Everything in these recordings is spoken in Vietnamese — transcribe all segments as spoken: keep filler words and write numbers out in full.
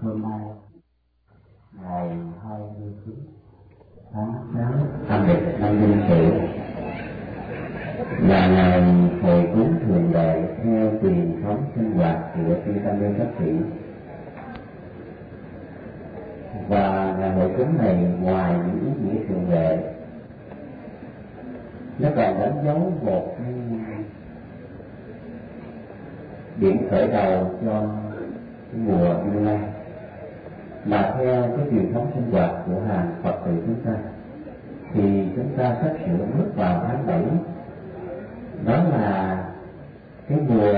hôm nay ngày hai mươi chín tháng sáu âm lịch năm Đinh Sửu là ngày hội cúng thường lệ theo truyền thống sinh hoạt của chư Tăng ni Pháp sĩ. Và ngày hội cúng này ngoài những ý nghĩa thường lệ, nó còn đánh dấu một cái điểm khởi đầu cho cái mùa Như Lai. Mà theo cái truyền thống sinh hoạt của hàng Phật tử chúng ta thì chúng ta sắp sửa bước vào tháng bảy. Đó là cái mùa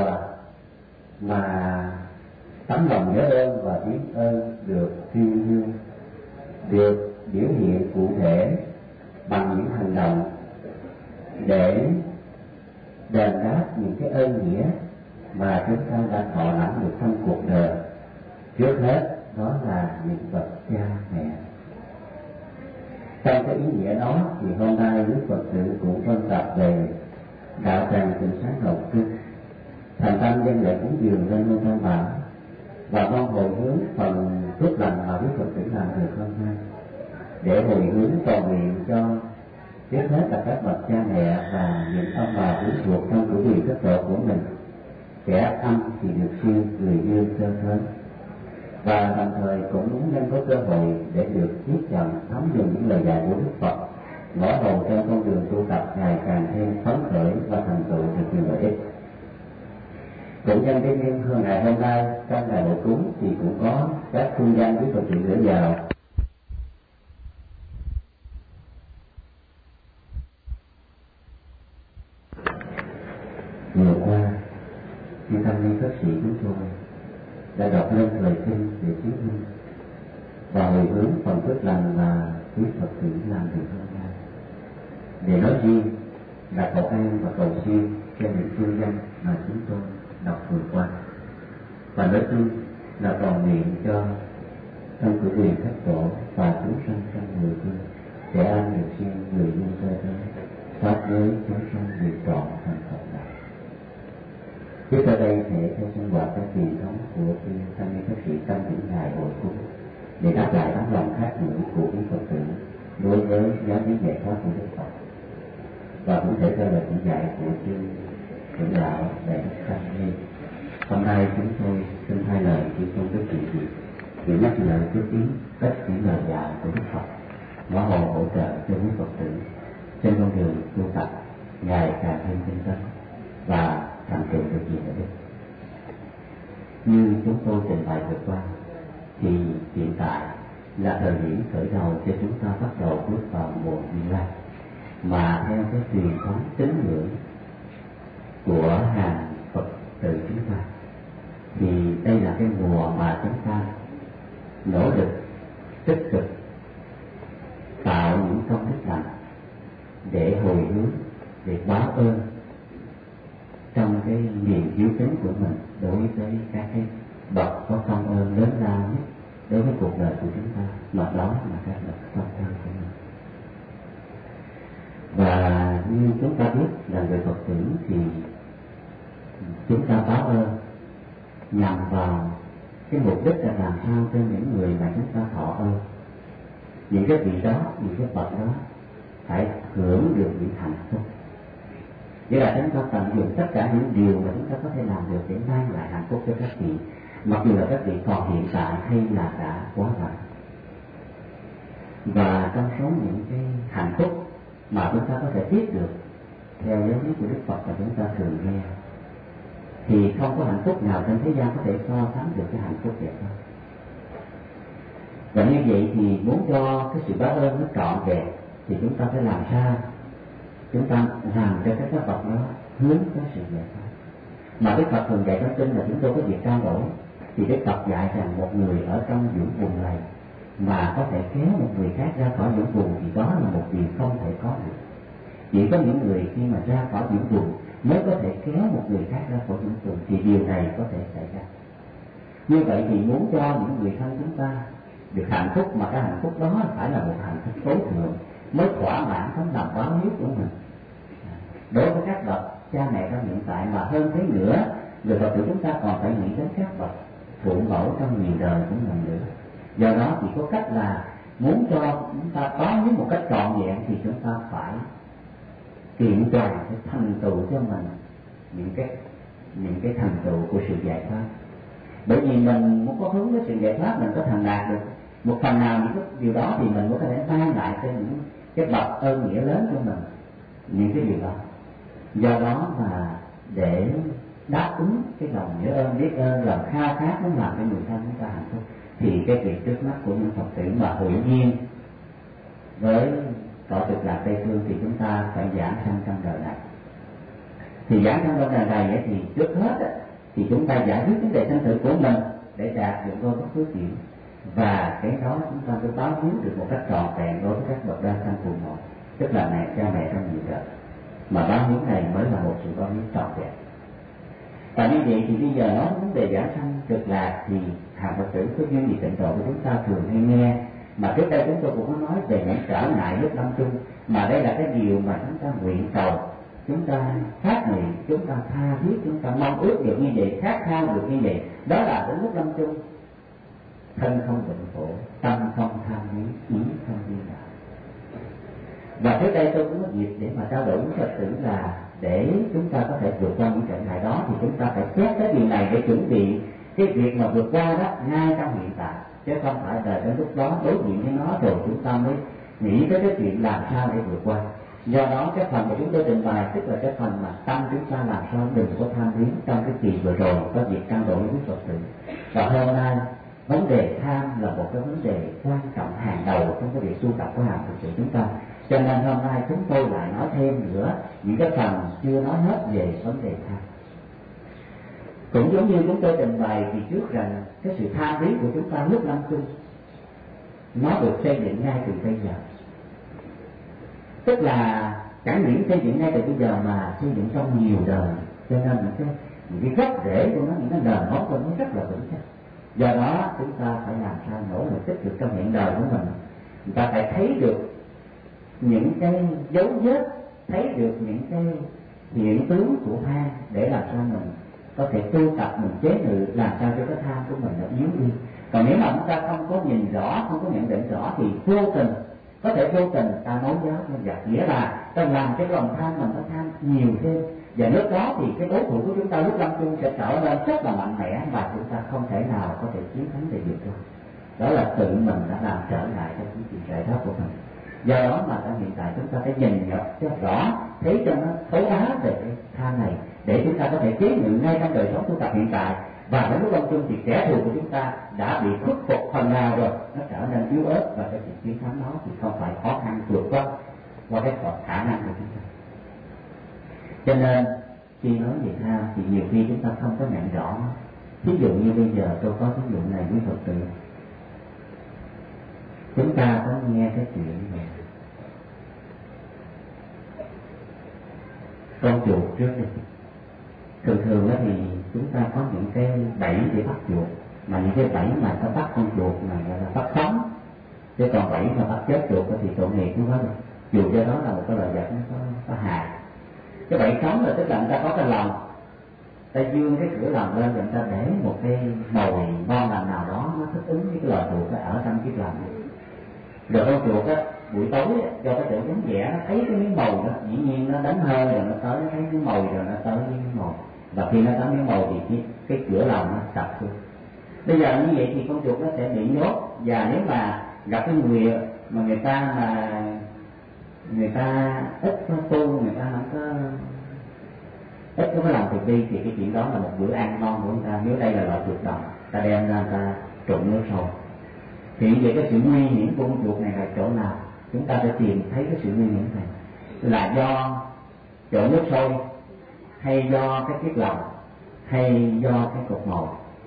mà tấm lòng nhớ ơn và biết ơn được tuyên dương, được biểu hiện cụ thể bằng những hành động để đền đáp những cái ơn nghĩa mà chúng ta đã thọ lãnh được trong cuộc đời. Trước hết đó là những bậc cha mẹ. Trong cái ý nghĩa đó thì hôm nay Đức Phật tử cũng phân tập về đạo tràng Tịnh Sáng Ngọc Trung, thành tâm dân lễ cúng dường lên ngôi Tam Bảo và mong hồi hướng phần tốt lành mà Đức Phật tử làm được hôm nay, để hồi hướng cầu nguyện cho trước hết là các bậc cha mẹ và những ông bà quý thuộc trong cửu vị thất độ của mình, kẻ âm thì được siêu, người dương sơ sớm. Và đồng thời cũng muốn nhân có cơ hội để được tiếp nhận thấm nhuần những lời dạy của Đức Phật, mở đầu trên con đường tu tập ngày càng thêm phấn khởi và thành tựu được nhiều lợi ích. Cũng nhân cái duyên hơn ngày hôm nay trong ngày hội cúng thì cũng có các phương danh với Phật tử gửi vào. Vừa qua, chư Tăng ni Pháp sĩ chúng tôi đã đọc lên lời kinh để chứng minh và hồi hướng phần phước lành mà quý Phật tử làm được hôm nay. Để nói riêng là cầu an và cầu siêu cho những phương danh mà chúng tôi đọc vừa qua, và nói chung là cầu nguyện cho trong cử quyền thất tổ và chúng sanh trong mười phương sẽ an được siêu, người nhân sơ tới pháp giới chúng sanh được trọn thành Phật đạo. Tiếp theo đây sẽ theo sinh hoạt các truyền thống của chư Tăng ni Pháp sĩ trong những ngày hội cúng để đáp lại tấm lòng khác nữa của quý Phật tử đối với giáo lý dạy pháp của Đức Phật, và cũng thể theo lời chỉ dạy của chư trưởng đạo Đại Đức Tăng Ni. Hôm nay chúng tôi xin hai lời chư tôn đức trị gì chỉ nhắc lời trước ý tất những lời dạy của Đức Phật, mở hồ hỗ trợ cho quý Phật tử trên con đường tu tập ngày càng thêm tinh tấn và thành tựu được gì nữa. Như chúng tôi trình bày vừa qua thì hiện tại là thời điểm khởi đầu cho chúng ta bắt đầu bước vào mùa Như Lai, mà theo cái truyền thống tín ngưỡng của hàng Phật tử chúng ta thì đây là cái mùa mà chúng ta nỗ lực tích cực tạo những công đức lành để hồi hướng, để báo ơn trong cái niềm hiếu kính của mình đối với các cái bậc có công ơn lớn lao nhất đối với cuộc đời của chúng ta, mà đó là các bậc công ơn của mình. Và như chúng ta biết là người Phật tử thì chúng ta báo ơn nhằm vào cái mục đích là làm sao cho những người mà chúng ta thọ ơn, những cái vị đó, những cái bậc đó phải hưởng được những hạnh phúc. Vậy là chúng ta tận dụng tất cả những điều mà chúng ta có thể làm được để mang lại hạnh phúc cho các vị, mặc dù là các vị còn hiện tại hay là đã quá vãng. Và trong số những cái hạnh phúc mà chúng ta có thể biết được theo giáo lý của Đức Phật mà chúng ta thường nghe, thì không có hạnh phúc nào trên thế gian có thể so sánh được cái hạnh phúc vậy thôi. Và như vậy thì muốn cho cái sự báo ơn nó trọn vẹn thì chúng ta phải làm sao chúng ta làm cho các cái bậc đó hướng tới sự giải thoát. Mà Đức Phật thường dạy trong kinh là chúng tôi có việc trao đổi, thì Đức Phật dạy rằng một người ở trong vũng bùn này mà có thể kéo một người khác ra khỏi vũng bùn thì đó là một việc không thể có được. Chỉ có những người khi mà ra khỏi vũng bùn mới có thể kéo một người khác ra khỏi vũng bùn, thì điều này có thể xảy ra. Như vậy thì muốn cho những người thân chúng ta được hạnh phúc, mà cái hạnh phúc đó phải là một hạnh phúc tối thượng mới thỏa mãn tấm lòng báo hiếu của mình đối với các bậc cha mẹ trong hiện tại, mà hơn thế nữa người Phật tử chúng ta còn phải nghĩ đến các bậc phụ mẫu trong nhiều đời của mình nữa. Do đó chỉ có cách là muốn cho chúng ta có những một cách trọn vẹn thì chúng ta phải kiện toàn cái thành tựu cho mình những cái những cái thành tựu của sự giải thoát. Bởi vì mình muốn có hướng với sự giải thoát, mình có thành đạt được một phần nào những cái điều đó thì mình mới có thể mang lại cho những cái bậc ơn nghĩa lớn của mình những cái điều đó. Do đó mà để đáp ứng cái lòng nhớ ơn, biết ơn, lòng khao khát muốn làm cho người thân chúng ta hạnh phúc, thì cái việc trước mắt của những Phật tử mà hữu duyên với cõi cực lạc Tây Phương thì chúng ta phải giảng sanh trong đời này. Thì giảng sanh trong đời này ấy, thì trước hết ấy, thì chúng ta giải quyết vấn đề sanh tử của mình để đạt được vô bất phước chuyển, và cái đó chúng ta mới báo hiếu được một cách trọn vẹn đối với các bậc đa sanh phụ mẫu, tức là mẹ cha mẹ trong nhiều đời. Mà báo hiếu này mới là một sự báo hiếu trọn vẹn. Và như vậy thì bây giờ nói vấn đề giảng sanh cực lạc thì hàng Phật tử có duyên gì tịnh độ của chúng ta thường hay nghe, mà trước đây chúng tôi cũng có nói về những trở ngại lúc lâm chung, mà đây là cái điều mà chúng ta nguyện cầu, chúng ta phát nguyện, chúng ta tha thiết, chúng ta mong ước được như vậy, khát khao được như vậy. Đó là đến lúc lâm chung, thân không bệnh khổ, tâm không tham lý, ý không vi đạo. Và trước đây tôi cũng có dịp để mà trao đổi với Phật tử là để chúng ta có thể vượt qua những trở ngại đó thì chúng ta phải xét cái điều này để chuẩn bị cái việc mà vượt qua đó ngay trong hiện tại, chứ không phải là đến lúc đó đối diện với nó rồi chúng ta mới nghĩ tới cái chuyện làm sao để vượt qua. Do đó cái phần mà chúng tôi trình bày tức là cái phần mà tâm chúng ta làm sao đừng có tham luyến. Trong cái kỳ vừa rồi có việc trao đổi với Phật tử, và hôm nay vấn đề tham là một cái vấn đề quan trọng hàng đầu trong cái việc tu tập của hàng Phật tử chúng ta. Cho nên hôm nay chúng tôi lại nói thêm nữa những cái phần chưa nói hết về vấn đề tham. Cũng giống như chúng tôi trình bày thì trước rằng cái sự tham lý của chúng ta lúc lâm chung nó được xây dựng ngay từ bây giờ, tức là chẳng những xây dựng ngay từ bây giờ mà xây dựng trong nhiều đời, cho nên những cái những cái gốc rễ của nó, những cái nền móng của nó rất là vững chắc. Do đó chúng ta phải làm sao nỗ lực tích cực trong hiện đời của mình, chúng ta phải thấy được những cái dấu vết, thấy được những cái hiện tướng của tham để làm sao mình có thể tu tập, mình chế ngự làm sao cho cái tham của mình nó yếu đi. Còn nếu mà chúng ta không có nhìn rõ, không có nhận định rõ thì vô tình, có thể vô tình ta nối giáo cho giặc, nghĩa là ta làm cái lòng tham mình nó tham nhiều thêm, và lúc đó thì cái đối thủ của chúng ta lúc lâm chung sẽ trở nên rất là mạnh mẽ và chúng ta không thể nào có thể chiến thắng để vượt qua. Đó là tự mình đã làm trở ngại cho cái chuyện giải thoát của mình. Do đó mà trong hiện tại chúng ta phải nhìn nhận cho rõ, thấy cho nó thấu đáo về cái tham này để chúng ta có thể chế ngự ngay trong đời sống tu tập hiện tại. Và đến lúc lâm chung thì kẻ thù của chúng ta đã bị khuất phục phần nào rồi, nó trở nên yếu ớt, và cái việc chiến thắng đó thì không phải khó khăn vượt qua qua cái khả năng của chúng ta. Cho nên khi nói về tham thì nhiều khi chúng ta không có nhận rõ. Ví dụ như bây giờ tôi có ví dụ này với Phật tử, chúng ta có nghe cái chuyện này con chuột trước đi. Thường thường thì chúng ta có những cái bẫy để bắt chuột, mà những cái bẫy mà ta bắt con chuột mà gọi là bắt sống, chứ còn bẫy mà bắt chết chuột thì tội nghiệp cũng có rồi. Dù cho đó là một cái loại vật nó có, có hại. Cái bẫy sống là tức là người ta có cái lồng, ta dương cái cửa lồng lên rồi người ta để một cái mồi ngon lành nào đó nó thích ứng với cái loài chuột ở trong cái lồng. Rồi con chuột á, buổi tối á, do cái chỗ vắng vẻ nó thấy cái miếng mồi đó, dĩ nhiên nó đánh hơi rồi nó tới, nó thấy miếng mồi rồi nó tới miếng mồi, và khi nó tới miếng mồi thì cái, cái cửa lòng nó sập luôn. Bây giờ như vậy thì con chuột nó sẽ bị nhốt, và nếu mà gặp cái người mà người ta mà người ta ít có tu, người ta không có ít có cái lòng từ bi thì cái chuyện đó là một bữa ăn ngon của người ta. Nếu đây là loại chuột đồng, ta đem ra ta trụng nước sôi. Thì về cái sự nguy hiểm của con chuột này là chỗ nào? Chúng ta phải tìm thấy cái sự nguy hiểm này là do chỗ nước sôi, hay do cái chiếc lồng, hay do cái cột mồi.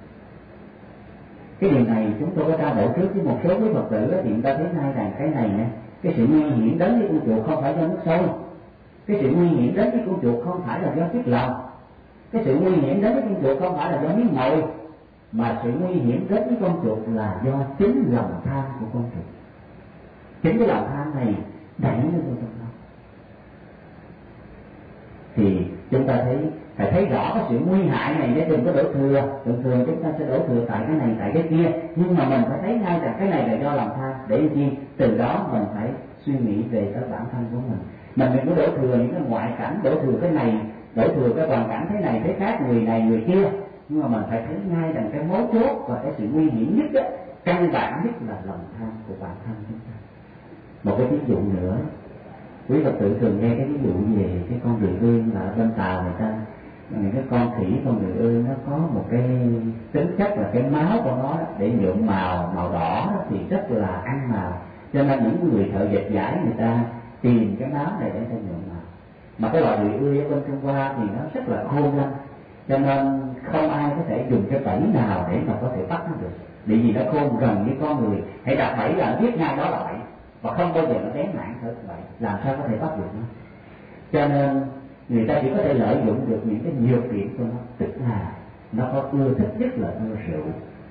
Cái điều này chúng tôi có trao đổi trước với một số quý Phật tử thì người ta thấy ngay rằng cái này nè, cái sự nguy hiểm đến với con chuột không phải do nước sôi, cái sự nguy hiểm đến với con chuột không phải là do chiếc lồng, cái sự nguy hiểm đến với con chuột không phải là do miếng mồi, mà sự nguy hiểm đến với con chuột là do chính lòng tham của con chuột. Chính cái lòng tham này đẩy lên trong lòng. Thì chúng ta thấy phải thấy rõ cái sự nguy hại này để đừng có đổ thừa. Thường thường chúng ta sẽ đổ thừa tại cái này tại cái kia, nhưng mà mình phải thấy ngay rằng cái này là do lòng tham, để chi từ đó mình phải suy nghĩ về cái bản thân của mình. Mình đừng có đổ thừa những cái ngoại cảnh, đổ thừa cái này, đổ thừa cái hoàn cảnh thế này thế khác, người này người kia, nhưng mà mình phải thấy ngay rằng cái mấu chốt và cái sự nguy hiểm nhất đó, căn bản nhất là lòng tham của bản thân chúng ta. Một cái ví dụ nữa, quý Phật tử thường nghe cái ví dụ về cái con rùi ương là bên Tàu người ta, những cái con khỉ con rùi ương nó có một cái tính chất là cái máu của nó để nhuộm màu màu đỏ thì rất là ăn màu, cho nên những người thợ dệt vải người ta tìm cái máu này để ta nhuộm màu. Mà cái loài rùi ương ở bên Trung Hoa thì nó rất là khôn lanh, cho nên không ai có thể dùng cái bẫy nào để mà có thể bắt nó được, bởi vì nó khôn gần như con người, hãy đặt bẫy là biết ngay đó là bẫy và không bao giờ nó bén mảng thôi vậy, làm sao có thể bắt được nó. Cho nên người ta chỉ có thể lợi dụng được những cái nhược điểm của nó, tức là nó có ưa thích nhất là ưa rượu,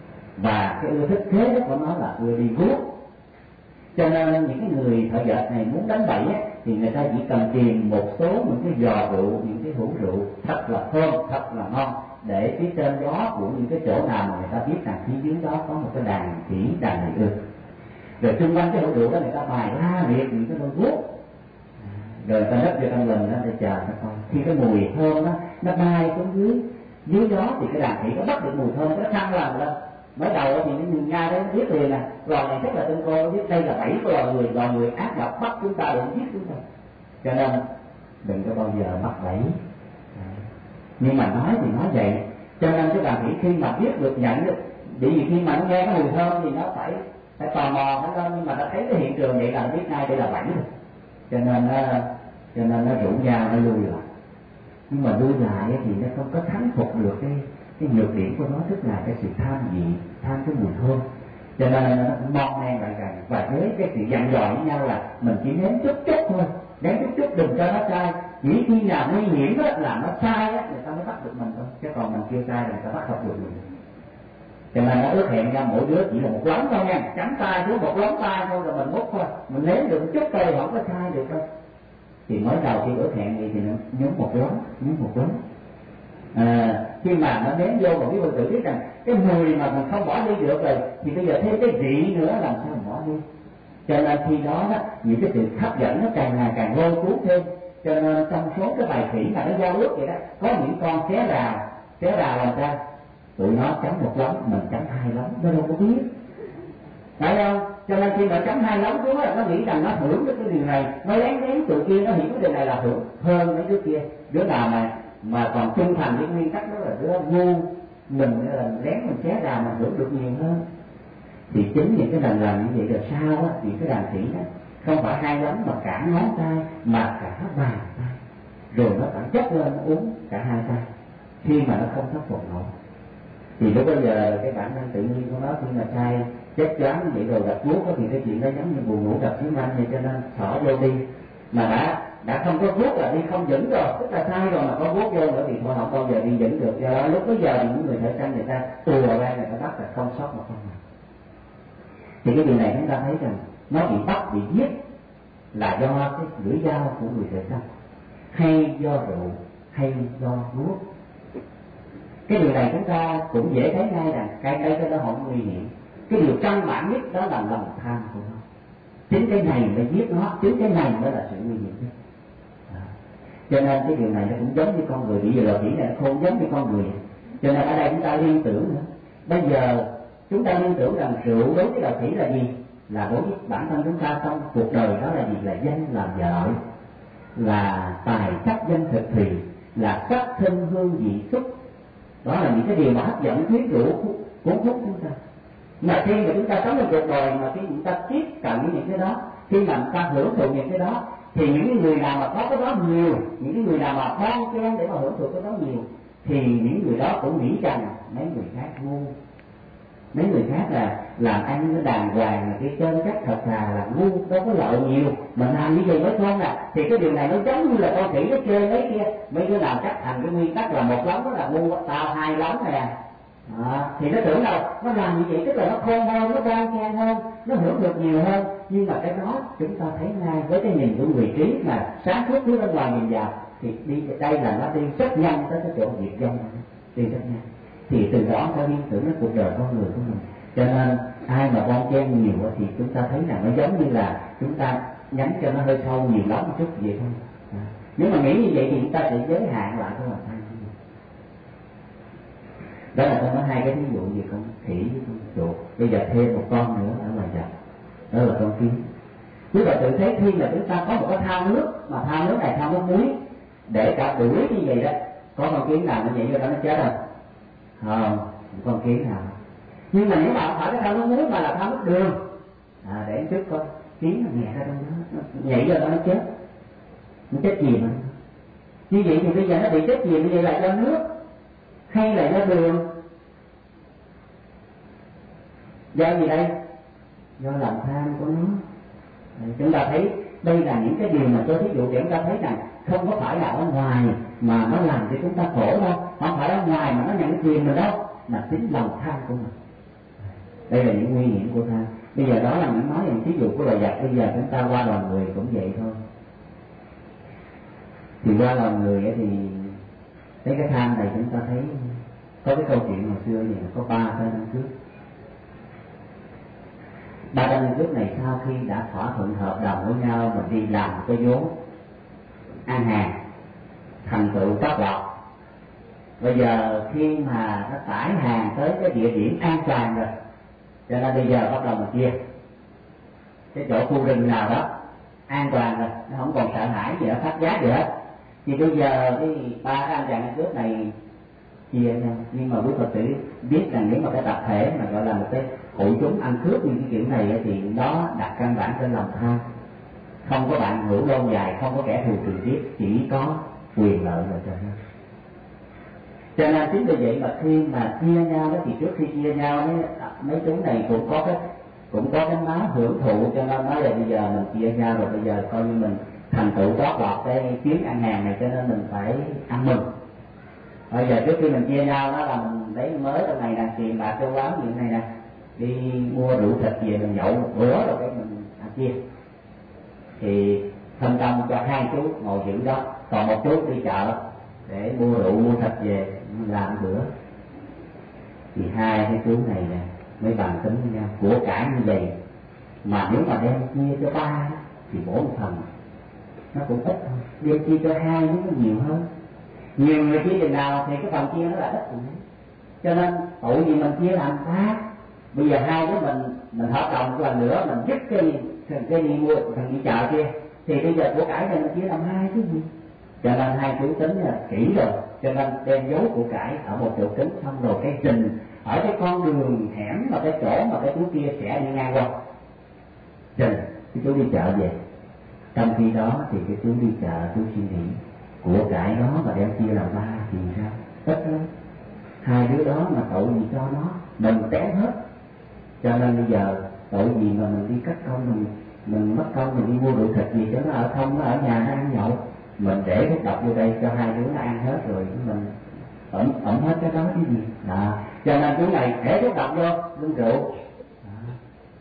và cái ưa thích kế của nó là ưa đi guốc. Cho nên những cái người thợ dệt này muốn đánh bẫy á, thì người ta chỉ cần tìm một số những cái giò rượu, những cái hũ rượu thật là thơm, thật là ngon, để phía trên đó của những cái chỗ nào mà người ta biết rằng phía dưới đó có một cái đàn khỉ, đàn người ương. Rồi xung quanh cái hũ rượu đó người ta bài la liệt những cái đôi guốc, rồi ta nấp vô trong lình đó để chờ nó coi. Khi cái mùi thơm đó nó bay xuống dưới dưới đó thì cái đàn khỉ nó bắt được mùi thơm, nó thăng lần lên. Mới đầu thì nó nhìn ngay đấy biết liền nè, loài này rất là tinh cô, biết đây là bẫy của loài người, loài người ác độc bắt chúng ta để giết chúng ta. Cho nên đừng có bao giờ mắc bẫy. Nhưng mà nói thì nói vậy, cho nên cái đàn khỉ khi mà biết được nhận được, bởi vì khi mà nó nghe cái mùi thơm thì nó phải phải tò mò phải lên, nhưng mà nó thấy cái hiện trường vậy là biết ngay đây là bẫy rồi. Cho nên nó cho nên nó rủ nhau nó lui lại, nhưng mà lui lại thì nó không có thắng phục được cái cái nhược điểm của nó, tức là cái sự tham vị, tham cái mùi thơm. Cho nên nó cũng mon men lại gần, và với cái sự dặn dò với nhau là mình chỉ nếm chút chút thôi, nếm chút chút đừng cho nó sai, chỉ khi nào nguy hiểm đó là nó sai á người ta mới bắt được mình thôi, chứ còn mình chưa sai là người ta bắt không được mình. Cho nên nó ước hẹn nhau mỗi đứa chỉ là một lóng thôi nha, chấm tay xuống một lóng tay thôi rồi mình múc thôi, mình nếm được chút thôi không có sai được đâu. Thì mới đầu khi ước hẹn gì thì nó nhúng một lóng, nhúng một lóng. À, khi mà nó nếm vô một cái Phật tử biết rằng cái mùi mà mình không bỏ đi được rồi, thì bây giờ thêm cái vị nữa làm sao mình bỏ đi. Cho nên khi đó, đó những cái sự hấp dẫn nó càng ngày càng lôi cuốn thêm. Cho nên trong số cái bài khỉ mà nó giao ước vậy đó, có những con xé rào, xé rào làm sao tụi nó chấm một lóng, mình chấm hai lóng, nó đâu có biết, phải không? Cho nên khi mà chấm hai lóng xuống là nó nghĩ rằng nó hưởng được cái điều này, nó lén lén tụi kia nó hiểu cái điều này là hưởng hơn mấy đứa kia. Đứa nào mà mà còn trung thành với nguyên tắc đó là đứa ngu, mình là lén mình xé rào mình hưởng được nhiều hơn. Thì chính những cái lần làm như vậy rồi sao á, thì cái đàn khỉ đó không phải hai lóng mà cả ngón tay, mà cả bàn tay, rồi nó phải chất lên uống cả hai tay khi mà nó không khắc phục nổi. Thì lúc bây giờ cái bản năng tự nhiên của nó khi mà sai chết choáng vậy rồi đặt vuốt thì cái chuyện đó giống như buồn ngủ gặp chiến tranh vậy, cho nên xỏ vô đi mà đã đã không có vuốt là đi không vững rồi, tức là sai rồi mà có vuốt vô nữa thì thôi không bao giờ đi vững được. Do đó lúc bây giờ những người thợ săn người ta ùa ra người ta bắt là không sót một con nào. Thì cái điều này chúng ta thấy rằng nó bị bắt bị giết là do cái lưỡi dao của người thợ săn, hay do rượu, hay do vuốt. Cái điều này chúng ta cũng dễ thấy ngay rằng cái đây cái đó không nguy hiểm. Cái điều căn bản nhất đó là lòng tham của nó. Chính cái này mới giết nó, chính cái này mới là sự nguy hiểm nhất. À. Cho nên cái điều này nó cũng giống như con người, bây giờ là chỉ là nó không giống như con người. Cho nên ở đây chúng ta liên tưởng nữa. Bây giờ chúng ta liên tưởng rằng rượu đối với đạo khỉ là gì? Là đối với bản thân chúng ta trong cuộc đời đó là gì? Là danh làm vợ, là tài sắc danh thực thùy, là sắc thân hương vị xúc. Đó là những cái điều mà hấp dẫn quyến rũ cuốn hút chúng ta. Mà khi mà chúng ta sống trong cuộc đời mà khi chúng ta tiếp cận những cái đó, khi mà chúng ta hưởng thụ những cái đó, thì những người nào mà có cái đó nhiều, những người nào mà bon chen để mà hưởng thụ cái đó nhiều, thì những người đó cũng nghĩ rằng mấy người khác ngu, mấy người khác là làm ăn nó đàng hoàng, là cái chân chắc thật thà là ngu, đâu có lợi nhiều, mình làm như vậy mới không à. Thì cái điều này nó giống như là con khỉ nó chơi mấy kia, mấy đứa nào chắc thành cái nguyên tắc là một lóng đó là ngu, tao hai lóng nè. À, thì nó tưởng đâu nó làm như vậy tức là nó khôn hơn, nó bon chen hơn, nó hưởng được nhiều hơn. Nhưng mà cái đó chúng ta thấy ngay với cái nhìn của vị trí mà sáng suốt phía bên ngoài nhìn vào, thì đi đây là nó đi rất nhanh tới cái chỗ diệt vong, đi rất nhanh. Thì từ đó ta liên tưởng đến cuộc đời con người của mình. Cho nên ai mà bon chen nhiều thì chúng ta thấy là nó giống như là chúng ta nhắm cho nó hơi sâu nhiều lắm một chút vậy thôi. À, nếu mà nghĩ như vậy thì chúng ta sẽ giới hạn lại cái lòng tham. Đó là tôi nói hai cái ví dụ về con khỉ với con chuột. Bây giờ thêm một con nữa ở ngoài dòng, đó là con kiến. Chúng ta tự thấy khi là chúng ta có một cái thao nước, mà thao nước này thao nước muối, để cả đuổi như vậy đó, có con kiến nào nó nhảy vô đó nó chết không? Không, con kiến nào. Nhưng mà nếu mà không phải cái thao nước muối mà là thao nước đường, à, để trước con kiến nó nhẹ ra trong đó, nó nhảy vô đó nó chết, nó chết chìm. Như vậy thì bây giờ nó bị chết chìm, như vậy là do nước hay là do đường? Do gì đây? Do lòng tham của nó. Chúng ta thấy đây là những cái điều mà tôi thí dụ để chúng ta thấy rằng không có phải là ở ngoài mà nó làm cho chúng ta khổ đâu, không phải ở ngoài mà nó nhận tiền mình đâu, mà chính lòng tham của mình. Đây là những nguy hiểm của tham. Bây giờ đó là những nói những thí dụ của loài vật. Bây giờ chúng ta qua loài người cũng vậy thôi. Thì qua loài người thì thấy cái tham này chúng ta thấy có cái câu chuyện hồi xưa gì có ba trăm năm trước. Ba trăm năm trước này sau khi đã thỏa thuận hợp đồng với nhau mình đi làm cái vốn ăn hàng thành tựu tốt lọt. Bây giờ khi mà nó tải hàng tới cái địa điểm an toàn rồi, cho nên bây giờ bắt đầu mình chia cái chỗ khu rừng nào đó an toàn rồi, nó không còn sợ hãi gì nữa, phát giác gì hết. Thì bây giờ cái ba cái anh chàng trước này chia nhau. Nhưng mà quý Phật tử biết rằng nếu mà cái tập thể mà gọi là một cái hội chúng ăn cướp như cái kiểu này thì đó đặt căn bản trên lòng tham, không có bạn hữu lâu dài, không có kẻ thù trực tiếp, chỉ có quyền lợi là cho nên. Cho nên chính vì vậy mà khi mà chia nhau đó thì trước khi chia nhau mấy mấy chúng này cũng có cái cũng có cái máu hưởng thụ, cho nên nói là bây giờ mình chia nhau rồi, bây giờ coi như mình thành tựu tốt lọt cái chuyến ăn hàng này, cho nên mình phải ăn mừng. Bây giờ trước khi mình chia nhau đó là mình lấy mới trong này nè, tiền bạc châu báu như này nè, đi mua rượu thịt về mình nhậu một bữa rồi cái mình ăn chia. Thì phân công cho hai chú ngồi giữ đó, còn một chú đi chợ để mua rượu mua thịt về làm bữa. Thì hai cái chú này nè mới bàn tính với nhau, của cải như vậy mà nếu mà đem chia cho ba thì bổ một phần nó cũng ít thôi, đem chia cho hai nó nhiều hơn. Nhiều người chia chừng nào thì cái phần chia nó là ít rồi. Cho nên tội gì mình chia làm ba. Bây giờ hai đứa mình mình hợp đồng một lần nữa mình dứt cái cái đi mua thằng đi chợ kia, thì bây giờ của cải này mình chia làm hai chứ gì. Cho nên hai chú tính là kỹ rồi, cho nên đem giấu của cải ở một chỗ kính, xong rồi cái trình ở cái con đường hẻm mà cái chỗ mà cái chú kia sẽ đi ngang qua, trình cái chú đi chợ về. Trong khi đó thì cái chú đi chợ chú suy nghĩ của cải đó mà đem chia làm ba thì sao? Ít lắm. Hai đứa đó mà tội gì cho nó, mình tém hết. Cho nên bây giờ tội gì mà mình đi cắt công, mình mình mất công mình đi mua rượu thịt gì cho nó ở không, nó ở nhà nó ăn nhậu, mình để thuốc độc vô đây cho hai đứa nó ăn hết rồi mình ẩm ẩm hết cái đó cái gì. Đó. Cho nên chú này để thuốc độc vô uống rượu. Đó.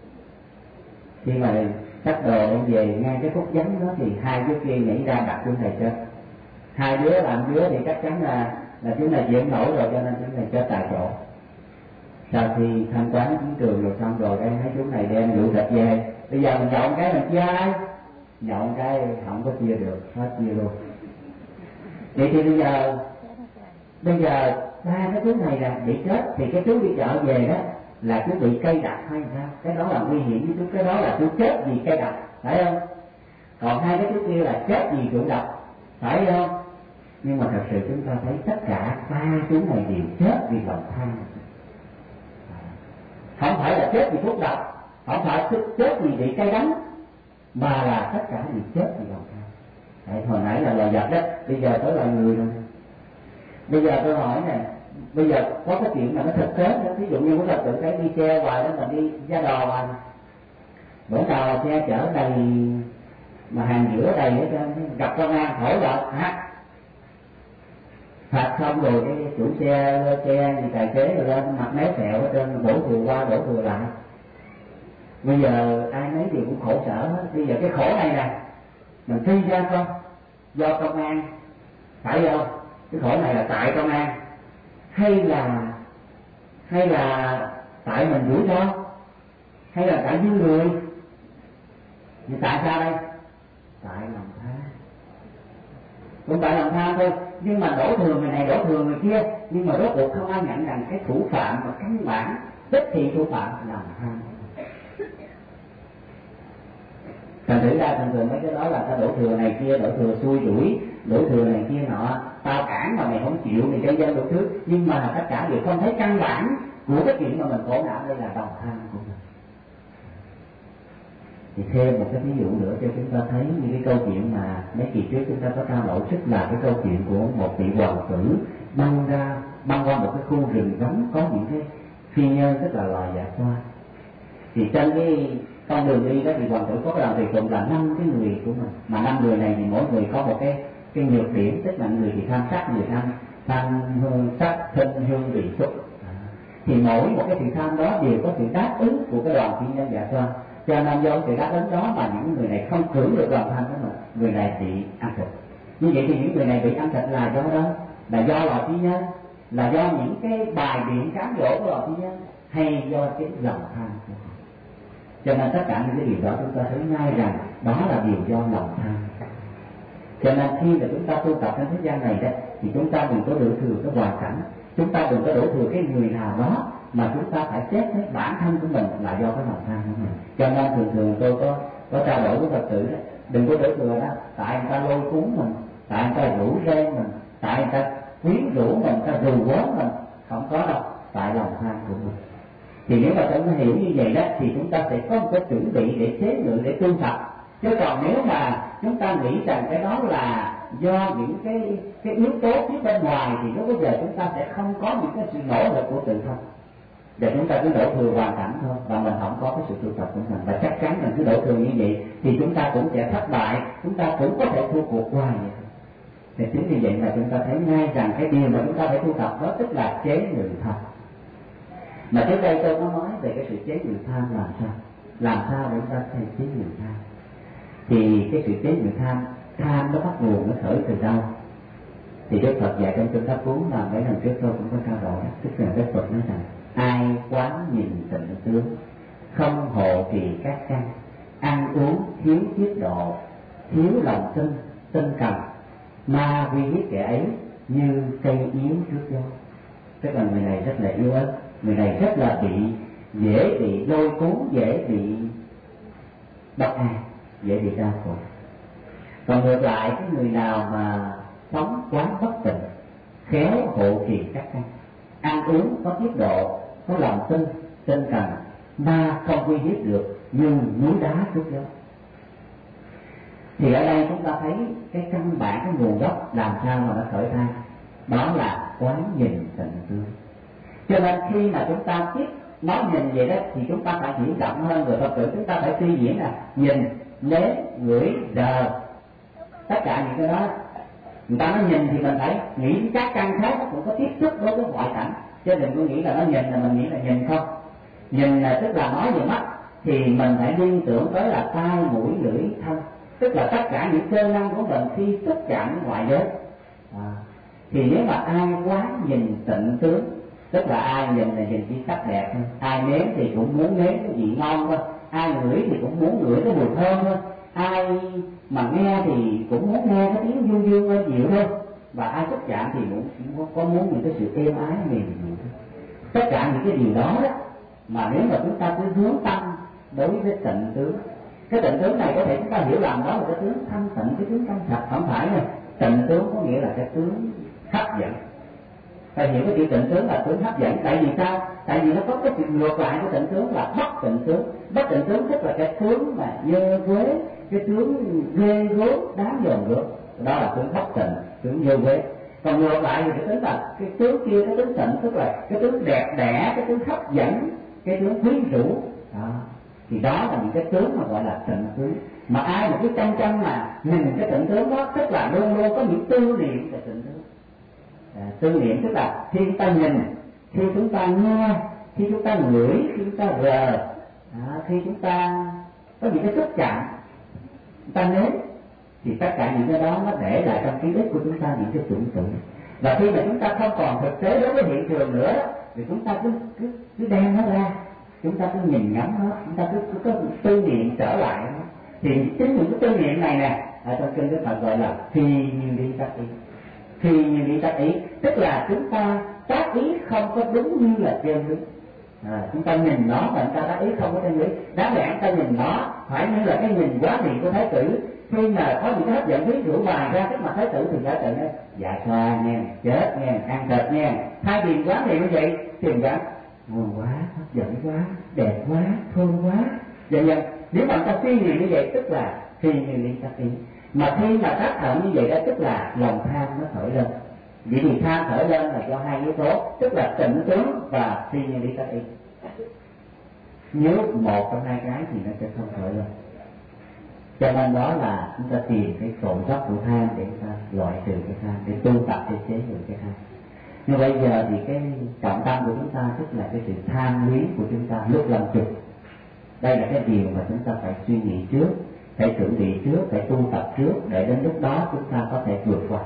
Khi mà cắt đồ đem về ngay cái phút vắng đó thì hai đứa kia nhảy ra đặt chú này chết. Hai đứa làm đứa thì chắc chắn là là chú này chịu nổi rồi, cho nên chú này chết tại chỗ. Sau khi thanh toán chiến trường rồi xong rồi, cái hai chú này đem rượu thịt về. Bây giờ mình nhậu cái mình chia ai? Nhậu cái không có chia được, hết chia luôn. Vậy thì bây giờ bây giờ ba cái chú này là bị chết, thì cái chú đi chợ về đó là chú bị cây độc hay sao? Cái đó là nguy hiểm với chú, cái đó là chú chết vì cây độc, phải không? Còn hai cái chú kia là chết vì rượu độc, phải không? Nhưng mà thật sự chúng ta thấy tất cả ba chú này đều chết vì lòng tham. Không phải là chết vì thuốc độc, không phải chết vì bị cay đắng, mà là tất cả đều chết vì lòng tham. Đấy, hồi nãy là loài vật đó, bây giờ tới loài người rồi. Bây giờ tôi hỏi nè, bây giờ có cái chuyện mà nó thực tế đó, ví dụ như chúng ta tự thấy đi xe hoài đó, mình đi ra đò mà bữa nào xe chở đầy mà hàng giữa đầy hết trơn, gặp công an hỏi là hả? Phạt xong rồi cái chủ xe xe thì tài xế rồi lên mặt méo sẹo hết trơn, đổ thừa qua đổ thừa lại. Bây giờ ai nấy đều cũng khổ sở hết. Bây giờ cái khổ này nè mình suy ra không? Do công an phải không? Cái khổ này là tại công an hay là hay là tại mình rủi ro hay là tại duyên người? Thì tại sao đây? Tại lòng tham. Cũng tại lòng tham thôi, nhưng mà đổ thừa người này đổ thừa người kia, nhưng mà rốt cuộc không ai nhận rằng cái thủ phạm và căn bản đích thị thủ phạm là lòng tham. Thành thử ra thường thường mấy cái đó là ta đổ thừa này kia, đổ thừa xui rủi, đổ thừa này kia nọ, tao cản mà mày không chịu thì gây dân đổ trước, nhưng mà tất cả đều không thấy căn bản của cái chuyện mà mình khổ não, đây là lòng tham của mình. Thì thêm một cái ví dụ nữa cho chúng ta thấy như cái câu chuyện mà mấy kỳ trước chúng ta có trao đổi, tức là cái câu chuyện của một vị hoàng tử băng ra băng qua một cái khu rừng vắng có những cái phi nhân, tức là loài dạ xoa. Thì trên cái con đường đi đó thì hoàng tử có cái đoàn tùy tùng là năm cái người của mình, mà năm người này thì mỗi người có một cái cái nhược điểm, tức là người thì tham sắc, người tham tham hương sắc thân hương vị xúc. Thì mỗi một cái sự tham đó đều có sự đáp ứng của cái đoàn phi nhân dạ xoa. Cho nên do sự đáp ứng đó mà những người này không hưởng được lòng tham của mình, người này bị ăn thịt. Như vậy thì những người này bị ăn thịt là do đó, là do loài phi nhân, là do những cái bài biện cám dỗ của loài phi nhân, hay do cái lòng tham của họ. Cho nên tất cả những cái điều đó chúng ta thấy ngay rằng đó là điều do lòng tham. Cho nên khi mà chúng ta tu tập trên thế gian này đó, thì chúng ta đừng có đổ thừa cái hoàn cảnh, chúng ta đừng có đổ thừa cái người nào đó, mà chúng ta phải xét thấy bản thân của mình là do cái lòng tham của mình. Cho nên thường thường tôi có có trao đổi với Phật tử đó, đừng có đổ thừa đó, tại người ta lôi cuốn mình, tại người ta rủ rê mình, tại người ta quyến rũ mình, người ta rù quấn mình, không có đâu, tại lòng tham của mình. Thì nếu mà chúng ta hiểu như vậy đó, thì chúng ta sẽ có một cái chuẩn bị để chế ngự, để tu tập. Chứ còn nếu mà chúng ta nghĩ rằng cái đó là do những cái cái yếu tố phía bên ngoài, thì lúc bây giờ chúng ta sẽ không có những cái sự nỗ lực của tự thân, để chúng ta cứ đổ thừa hoàn cảnh thôi, và mình không có cái sự tu tập của mình. Và chắc chắn mình cứ đổ thừa như vậy thì chúng ta cũng sẽ thất bại, chúng ta cũng có thể thua cuộc hoài vậy. Thì chính vì vậy mà chúng ta thấy ngay rằng cái điều mà chúng ta phải tu tập đó tức là chế ngự tham. Mà trước đây tôi có nói về cái sự chế ngự tham làm sao, làm sao để chúng ta thể chế ngự tham. Thì cái sự chế ngự tham, tham nó bắt nguồn, nó khởi từ đâu? Thì Đức Phật dạy trong chúng ta cuốn mà mấy lần trước tôi cũng có trao đổi, tức là Đức Phật nói rằng ai quán nhìn tịnh tướng, không hộ trì các căn, ăn uống thiếu tiết độ, thiếu lòng tin, tinh cần, ma vi hiếp kẻ ấy như cây yếu trước gió. Tức là người này rất là yếu ớt, người này rất là bị dễ bị lôi cuốn, dễ bị bất an, dễ bị đau khổ. Còn ngược lại cái người nào mà sống quán bất tịnh, khéo hộ trì các căn, ăn uống có tiết độ, có lòng tin, tinh cần, ma không uy hiếp được như núi đá trước gió. Thì ở đây chúng ta thấy cái căn bản, cái nguồn gốc làm sao mà nó khởi thai, đó là quán nhìn tịnh tướng. Cho nên khi mà chúng ta tiếp nói nhìn vậy đó, thì chúng ta phải diễn rộng hơn, rồi Phật tử chúng ta phải suy diễn là nhìn, nếm, ngửi, rờ, tất cả những cái đó. Người ta nói nhìn thì mình phải nghĩ các căn khác nó cũng có tiếp xúc với cái ngoại cảnh, chứ đừng có nghĩ là nó nhìn là mình nghĩ là nhìn không. Nhìn là tức là nói về mắt, thì mình phải liên tưởng tới là tai, mũi, lưỡi, thân, tức là tất cả những cơ năng của mình khi xúc chạm với ngoại giới. À, thì nếu mà ai quán nhìn tịnh tướng, tức là ai nhìn là nhìn cái sắc đẹp thôi, ai nếm thì cũng muốn nếm cái vị ngon thôi, ai ngửi thì cũng muốn ngửi cái mùi thơm thôi, ai mà nghe thì cũng muốn nghe cái tiếng du dương êm dịu thôi, và ai xúc chạm thì cũng, cũng có muốn những cái sự êm ái mềm dịu thôi. Tất cả những cái điều đó đó, mà nếu mà chúng ta cứ hướng tâm đối với tịnh tướng, cái tịnh tướng này có thể chúng ta hiểu lầm đó là cái tướng thanh tịnh, cái tướng trong sạch, không phải nè. Tịnh tướng có nghĩa là cái tướng hấp dẫn. Phải hiểu cái chữ tịnh tướng là tướng hấp dẫn. Tại vì sao? Tại vì nó có cái sự ngược lại của tịnh tướng là bất tịnh tướng. Bất tịnh tướng tức là cái tướng mà dơ quế, cái tướng ghê gớm, đáng dòm gớm, đó là tướng bất tịnh, tướng dơ quế. Còn ngược lại thì cái tướng là cái tướng kia, cái tướng tịnh, tức là cái tướng đẹp đẽ, cái tướng hấp dẫn, cái tướng quyến rũ. Đó. Thì đó là những cái tướng mà gọi là tịnh tướng. Mà ai mà cứ chăm chăm mà nhìn cái tịnh tướng đó, tức là luôn luôn có những tư niệm về tịnh tướng. À, tư niệm tức là khi chúng ta nhìn, khi chúng ta nghe, khi chúng ta ngửi, khi chúng ta rờ, à, khi chúng ta có những cái xúc chạm, chúng ta nếm, thì tất cả những cái đó nó để lại trong ký ức của chúng ta những cái tưởng tượng. Và khi mà chúng ta không còn thực tế đối với hiện trường nữa thì chúng ta cứ cứ cứ đem nó ra, chúng ta cứ nhìn ngắm nó, chúng ta cứ cứ có tư niệm trở lại nó. Thì chính những cái tư niệm này nè, ở trong kinh Đức Phật gọi là phi như lý tác ý. Phi như lý tác ý tức là chúng ta tác ý không có đúng như là chân lý. À, chúng ta nhìn nó mà chúng ta tác ý không có chân lý. Đáng lẽ chúng ta nhìn nó phải như là cái nhìn quá niệm của Thái tử. Khi mà có những cái hấp dẫn ví dụ bài ra trước mặt Thái tử thì Thái tử nói dạ xoa nghe, chết nghe, ăn thịt nghe. Thay vì quá niệm như vậy thì gắn ngon quá, hấp dẫn quá, đẹp quá, thương quá. Vậy vậy nếu mà ta suy nghĩ như vậy tức là phi như lý tác ý. Mà khi mà tác động như vậy đó tức là lòng tham nó khởi lên. Vì thì tham khởi lên là do hai yếu tố, tức là tịnh tướng và phi như lý tác ý. Nếu một trong hai cái thì nó sẽ không khởi lên. Cho nên đó là chúng ta tìm cái cội gốc của tham để chúng ta loại trừ cái tham, để tu tập để chế ngự cái tham. Nhưng bây giờ thì cái trọng tâm của chúng ta tức là cái sự tham luyến của chúng ta lúc lâm chung. Đây là cái điều mà chúng ta phải suy nghĩ trước, phải chuẩn bị trước, phải tu tập trước để đến lúc đó chúng ta có thể vượt qua.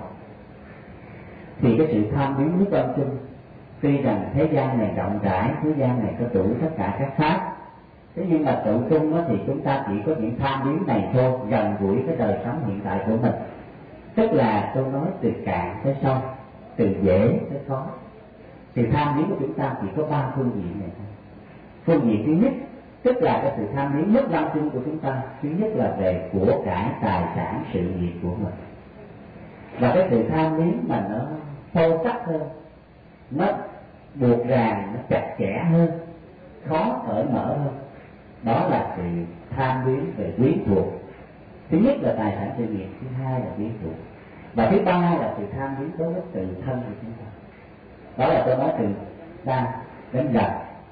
Thì cái sự tham luyến lúc lâm chung, tuy rằng thế gian này rộng rãi, thế gian này có đủ tất cả các pháp, thế nhưng mà tự chung thì chúng ta chỉ có những tham luyến này thôi, gần gũi cái đời sống hiện tại của mình. Tức là tôi nói từ cạn tới sâu, từ dễ tới khó. Sự tham luyến của chúng ta chỉ có ba phương diện này thôi. Phương diện thứ nhất tức là cái sự tham luyến nhất lâm chung của chúng ta, thứ nhất là về của cải, tài sản, sự nghiệp của mình. Và cái sự tham luyến mà nó sâu sắc hơn, nó buộc ràng, nó chặt chẽ hơn, khó cởi mở hơn, đó là sự tham luyến về quyến thuộc. Thứ nhất là tài sản, sự nghiệp, thứ hai là quyến thuộc, và thứ ba là sự tham luyến đối với tự thân của chúng ta. Đó là tôi nói từ xa đến gần.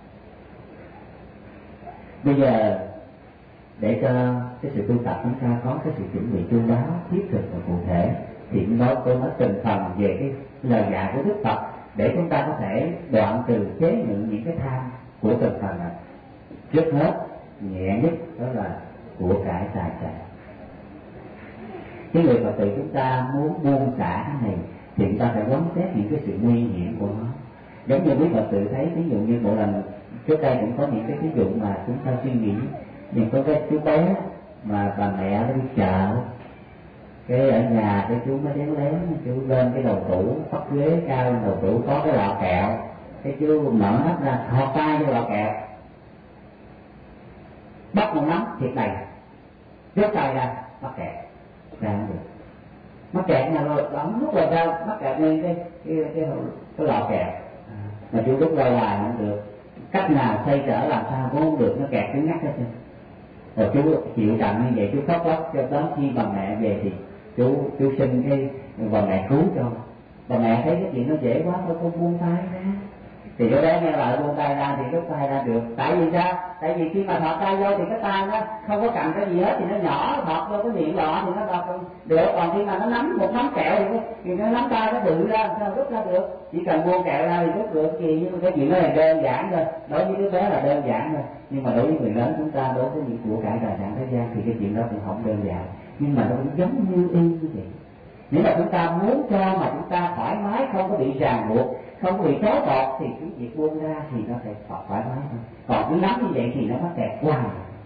Bây giờ để cho cái sự tu tập chúng ta có cái sự chuẩn bị chu đáo, thiết thực và cụ thể, thì nói tôi nói từng phần về cái lời dạy của Đức Phật để chúng ta có thể đoạn trừ chế ngự những cái tham của từng phần này. Trước hết nhẹ nhất đó là của cải tài sản. Cái người Phật tử chúng ta muốn buông xả cái này thì chúng ta phải quán xét những cái sự nguy hiểm của nó. Giống như quý Phật tử thấy, ví dụ như một lần trước đây cũng có những cái ví dụ mà chúng ta suy nghĩ, nhưng có cái chú bé mà bà mẹ đi chợ, cái ở nhà cái chú mới đếm lén, chú lên cái đầu tủ, bắt ghế cao lên đầu tủ có cái lọ kẹo, cái chú mở mắt ra thò tay vô lọ kẹo, bắt một nắm thiệt đầy, rút tay ra mắc kẹt ra không được, mắc kẹt nhà rồi đóng lúc là sao mắc kẹt lên cái cái cái, cái lọ kẹo, mà chú rút ra hoài không được, cách nào xoay trở làm sao cũng không được, nó kẹt cứng ngắc hết trơn. Rồi chú chịu trận như vậy, chú khóc lóc cho đến khi bà mẹ về thì chú chú xin cái bà mẹ cứu cho. Bà mẹ thấy cái chuyện nó dễ quá thôi, con buông tay ra. Thì đứa bé nghe lời buông tay ra thì rút tay ra được. Tại vì sao? Tại vì khi mà thọt tay vô thì cái tay nó không có cầm cái gì hết thì nó nhỏ, thọt vô cái miệng lọ thì nó đọc được. Còn khi mà nó nắm một nắm kẹo thì, thì nó nắm tay nó bự ra, sao rút ra được? Chỉ cần buông kẹo ra thì rút được gì, nhưng mà cái chuyện đó là đơn giản thôi. Đối với đứa bé là đơn giản thôi. Nhưng mà đối với người lớn chúng ta, đối với những của cải tài sản thế gian thì cái chuyện đó cũng không đơn giản. Nhưng mà nó cũng giống như y như vậy. Nếu mà chúng ta muốn cho mà chúng ta thoải mái, không có bị ràng buộc, không có bị trói buộc thì cái việc buông ra thì nó sẽ thoải mái hơn. Còn cứ nắm như vậy thì nó mắc kẹt hoài.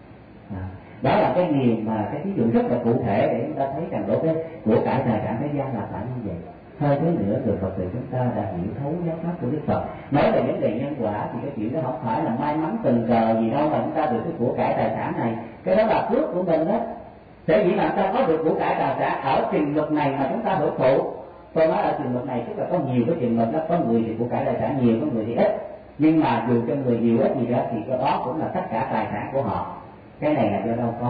À, đó là cái điều mà cái ví dụ rất là cụ thể để chúng ta thấy rằng đối với của cải tài sản thế gian là phải như vậy. Hơn thế nữa, người Phật tử chúng ta đã hiểu thấu giáo pháp của Đức Phật. Nói về vấn đề nhân quả thì cái chuyện đó không phải là may mắn tình cờ gì đâu mà chúng ta được cái của cải tài sản này. Cái đó là phước của mình đó. Thế dĩ mà chúng ta có được của cải tài sản ở trình mực này mà chúng ta hưởng thụ. Tôi nói ở trình mực này tức là có nhiều cái trình mực đó, có người thì của cải tài sản nhiều, có người thì ít. Nhưng mà dù cho người nhiều ít gì đó thì cái đó cũng là tất cả tài sản của họ. Cái này là do đâu có.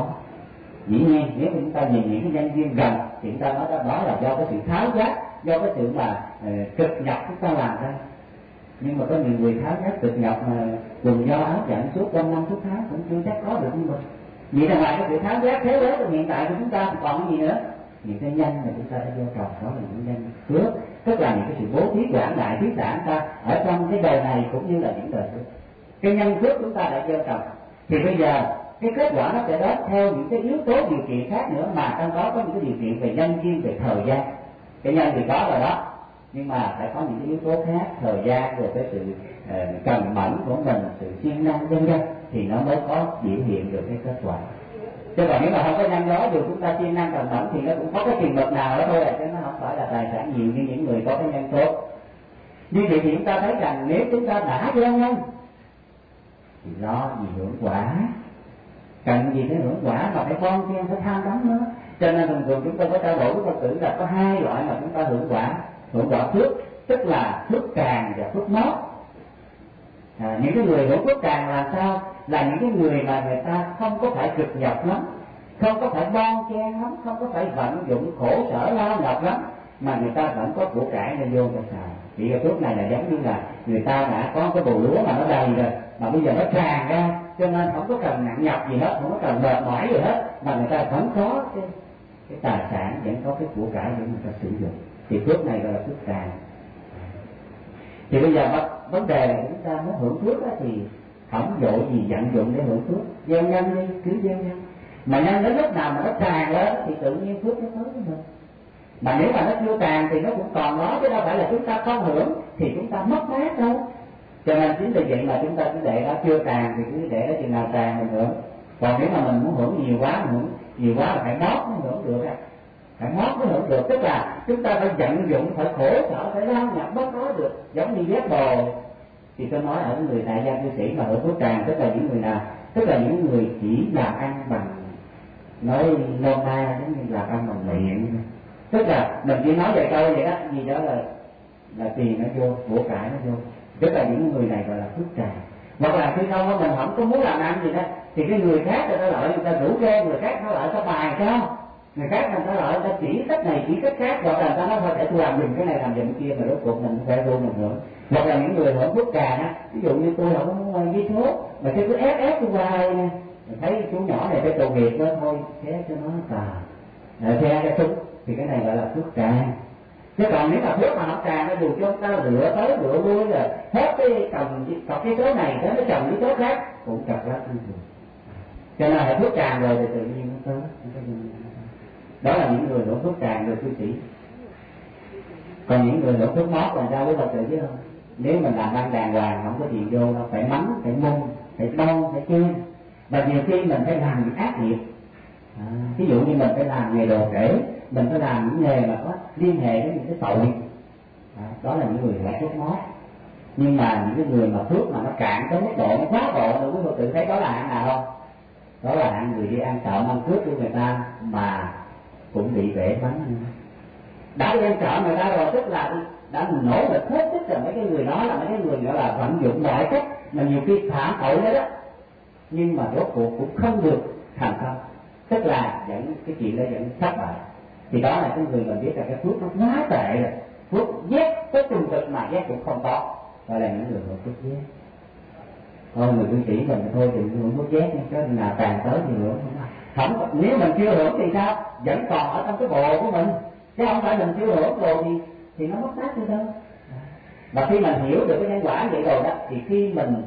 Dĩ nhiên nếu chúng ta nhìn những cái nhân duyên gần thì chúng ta nói đó, đó là do cái sự tháo giác, do cái sự mà uh, cực nhọc chúng ta làm ra. Nhưng mà có nhiều người tháo giác cực nhọc mà quần do áo dẫn suốt quanh năm suốt tháng cũng chưa chắc có được như mình. Vậy là ngoài cái sự tháo giác thế giới trong hiện tại của chúng ta thì còn cái gì nữa? Những cái nhân mà chúng ta đã gieo trồng, đó là những nhân phước, tức là những cái sự bố thí quảng đại thí sản ta ở trong cái đời này cũng như là những đời trước. Cái nhân phước chúng ta đã gieo trồng thì bây giờ cái kết quả nó sẽ đến theo những cái yếu tố điều kiện khác nữa, mà trong đó có những cái điều kiện về nhân duyên, về thời gian. Cái nhân thì có rồi đó, nhưng mà phải có những cái yếu tố khác, thời gian, rồi cái sự uh, cần mẫn của mình, sự siêng năng vân vân, thì nó mới có biểu hiện được cái kết quả. Chứ còn nếu mà không có nhân đó, dù chúng ta siêng năng cần mẫn thì nó cũng có cái chừng mực nào đó thôi, chứ nó không phải là tài sản nhiều như những người có cái nhân tốt. Như vậy thì chúng ta thấy rằng nếu chúng ta đã gieo nhân thì lo gì hưởng quả, cần gì phải hưởng quả mà phải bon chen, phải tham đắm nữa. Cho nên thường thường chúng ta có trao đổi với Phật tử là có hai loại mà chúng ta hưởng quả. Hưởng quả phước tức là phước tràng và phước mót. À, những cái người hưởng phước tràng là sao? Là những cái người mà người ta không có phải cực nhọc lắm, không có phải bon chen lắm, không có phải vận dụng khổ sở lao nhọc lắm, mà người ta vẫn có của cải nên vô cho xài. Thì cái phước này là giống như là người ta đã có cái bù lúa mà nó đầy rồi, mà bây giờ nó tràn ra, cho nên không có cần nặng nhọc gì hết, không có cần mệt mỏi gì hết, mà người ta vẫn có cái, cái tài sản, vẫn có cái của cải để người ta sử dụng. Thì phước này gọi là phước tràn. Thì bây giờ vấn đề là chúng ta muốn hưởng phước đó, thì không dội gì vận dụng để hưởng phước, gieo nhân đi, cứ gieo nhân. Mà nhân đến lúc nào mà nó tràn lên thì tự nhiên phước nó tới với mình. Mà nếu mà nó chưa tràn thì nó cũng còn đó, chứ đâu phải là chúng ta không hưởng thì chúng ta mất mát đâu. Cho nên chính vì vậy mà chúng ta cứ để đó chưa tràn thì cứ để đó chừng nào tràn mình hưởng. Còn nếu mà mình muốn hưởng nhiều quá, mình hưởng nhiều quá là phải mót mới hưởng được á, phải mót mới hưởng được. Tức là chúng ta phải vận dụng, phải khổ sở, phải lao nhập mất nói được, giống như ghét đồ. Thì tôi nói ở người tại gia cư sĩ mà hưởng phước tràn tức là những người nào? Tức là những người chỉ làm ăn bằng, nói nôm na giống như làm ăn bằng miệng. Tức là mình chỉ nói vài câu vậy đó, gì đó là là tiền nó vô, của cải nó vô. Tức là những người này gọi là phước tràn. Hoặc là khi không mình không có muốn làm ăn gì đó, thì cái người khác người ta lợi, người ta rủ rê, người khác nó lợi ta bài sao? Người khác người ta lợi, người ta chỉ cách này chỉ cách khác, hoặc là người ta nói thôi để tôi làm dùm cái này làm dùm cái kia, mà rốt cuộc mình phải vô mình hưởng. Hoặc là những người hưởng phước tràn á, ví dụ như tôi không có ghi số, mà tôi cứ ép ép tôi hoài nè, thấy chú nhỏ này phải tội nghiệp đó thôi, thế cho nó tà, rồi xe cái súng, thì cái này gọi là phước tràn. Chứ còn nếu mà phước mà không tràn, nó dù cho chúng ta lựa tới lựa lui rồi hết cái trồng trồng cái số này tới nó trồng cái số khác cũng chặt lắm. Cho nên là phước tràn rồi thì tự nhiên nó tới. Đó là những người hưởng phước tràn rồi cư sĩ. Còn những người hưởng phước mót là sao với Phật tử chứ không? Nếu mình làm ăn đàng hoàng không có tiền vô đâu, phải mắng, phải mung, phải bon, phải chen. Và nhiều khi mình phải làm những ác nghiệp. À, ví dụ như mình phải làm nghề đồ rễ, mình phải làm những nghề mà có liên hệ với những cái tội. À, đó là những người hưởng phước mót. Nhưng mà những cái người mà phước mà nó cạn tới mức độ nó quá độ, rồi quý Phật tử thấy đó là hạng nào không? Đó là hạng người đi ăn trộm ăn cướp của người ta mà cũng bị bể bánh. Đã đi ăn trộm người ta rồi, tức là đã nỗ lực hết sức rồi. Mấy cái người đó là mấy cái người gọi là vận dụng mọi cách mà nhiều khi phạm tội hết đó, nhưng mà rốt cuộc cũng không được thành công, tức là dẫn cái chuyện đó dẫn thất bại. Thì đó là cái người mình biết là cái phước nó quá tệ rồi, phước ghét tới trung thực mà ghét cũng không có, gọi là những người hưởng phước ghét. Thôi người cư sĩ mình thôi thì hưởng phước ghét, cái nào tàn tới thì hưởng không, không nếu mình chưa hưởng thì sao, vẫn còn ở trong cái bộ của mình, chứ không phải mình chưa hưởng rồi thì thì nó mất mát đi đâu. Và khi mình hiểu được cái nhân quả vậy rồi đó, thì khi mình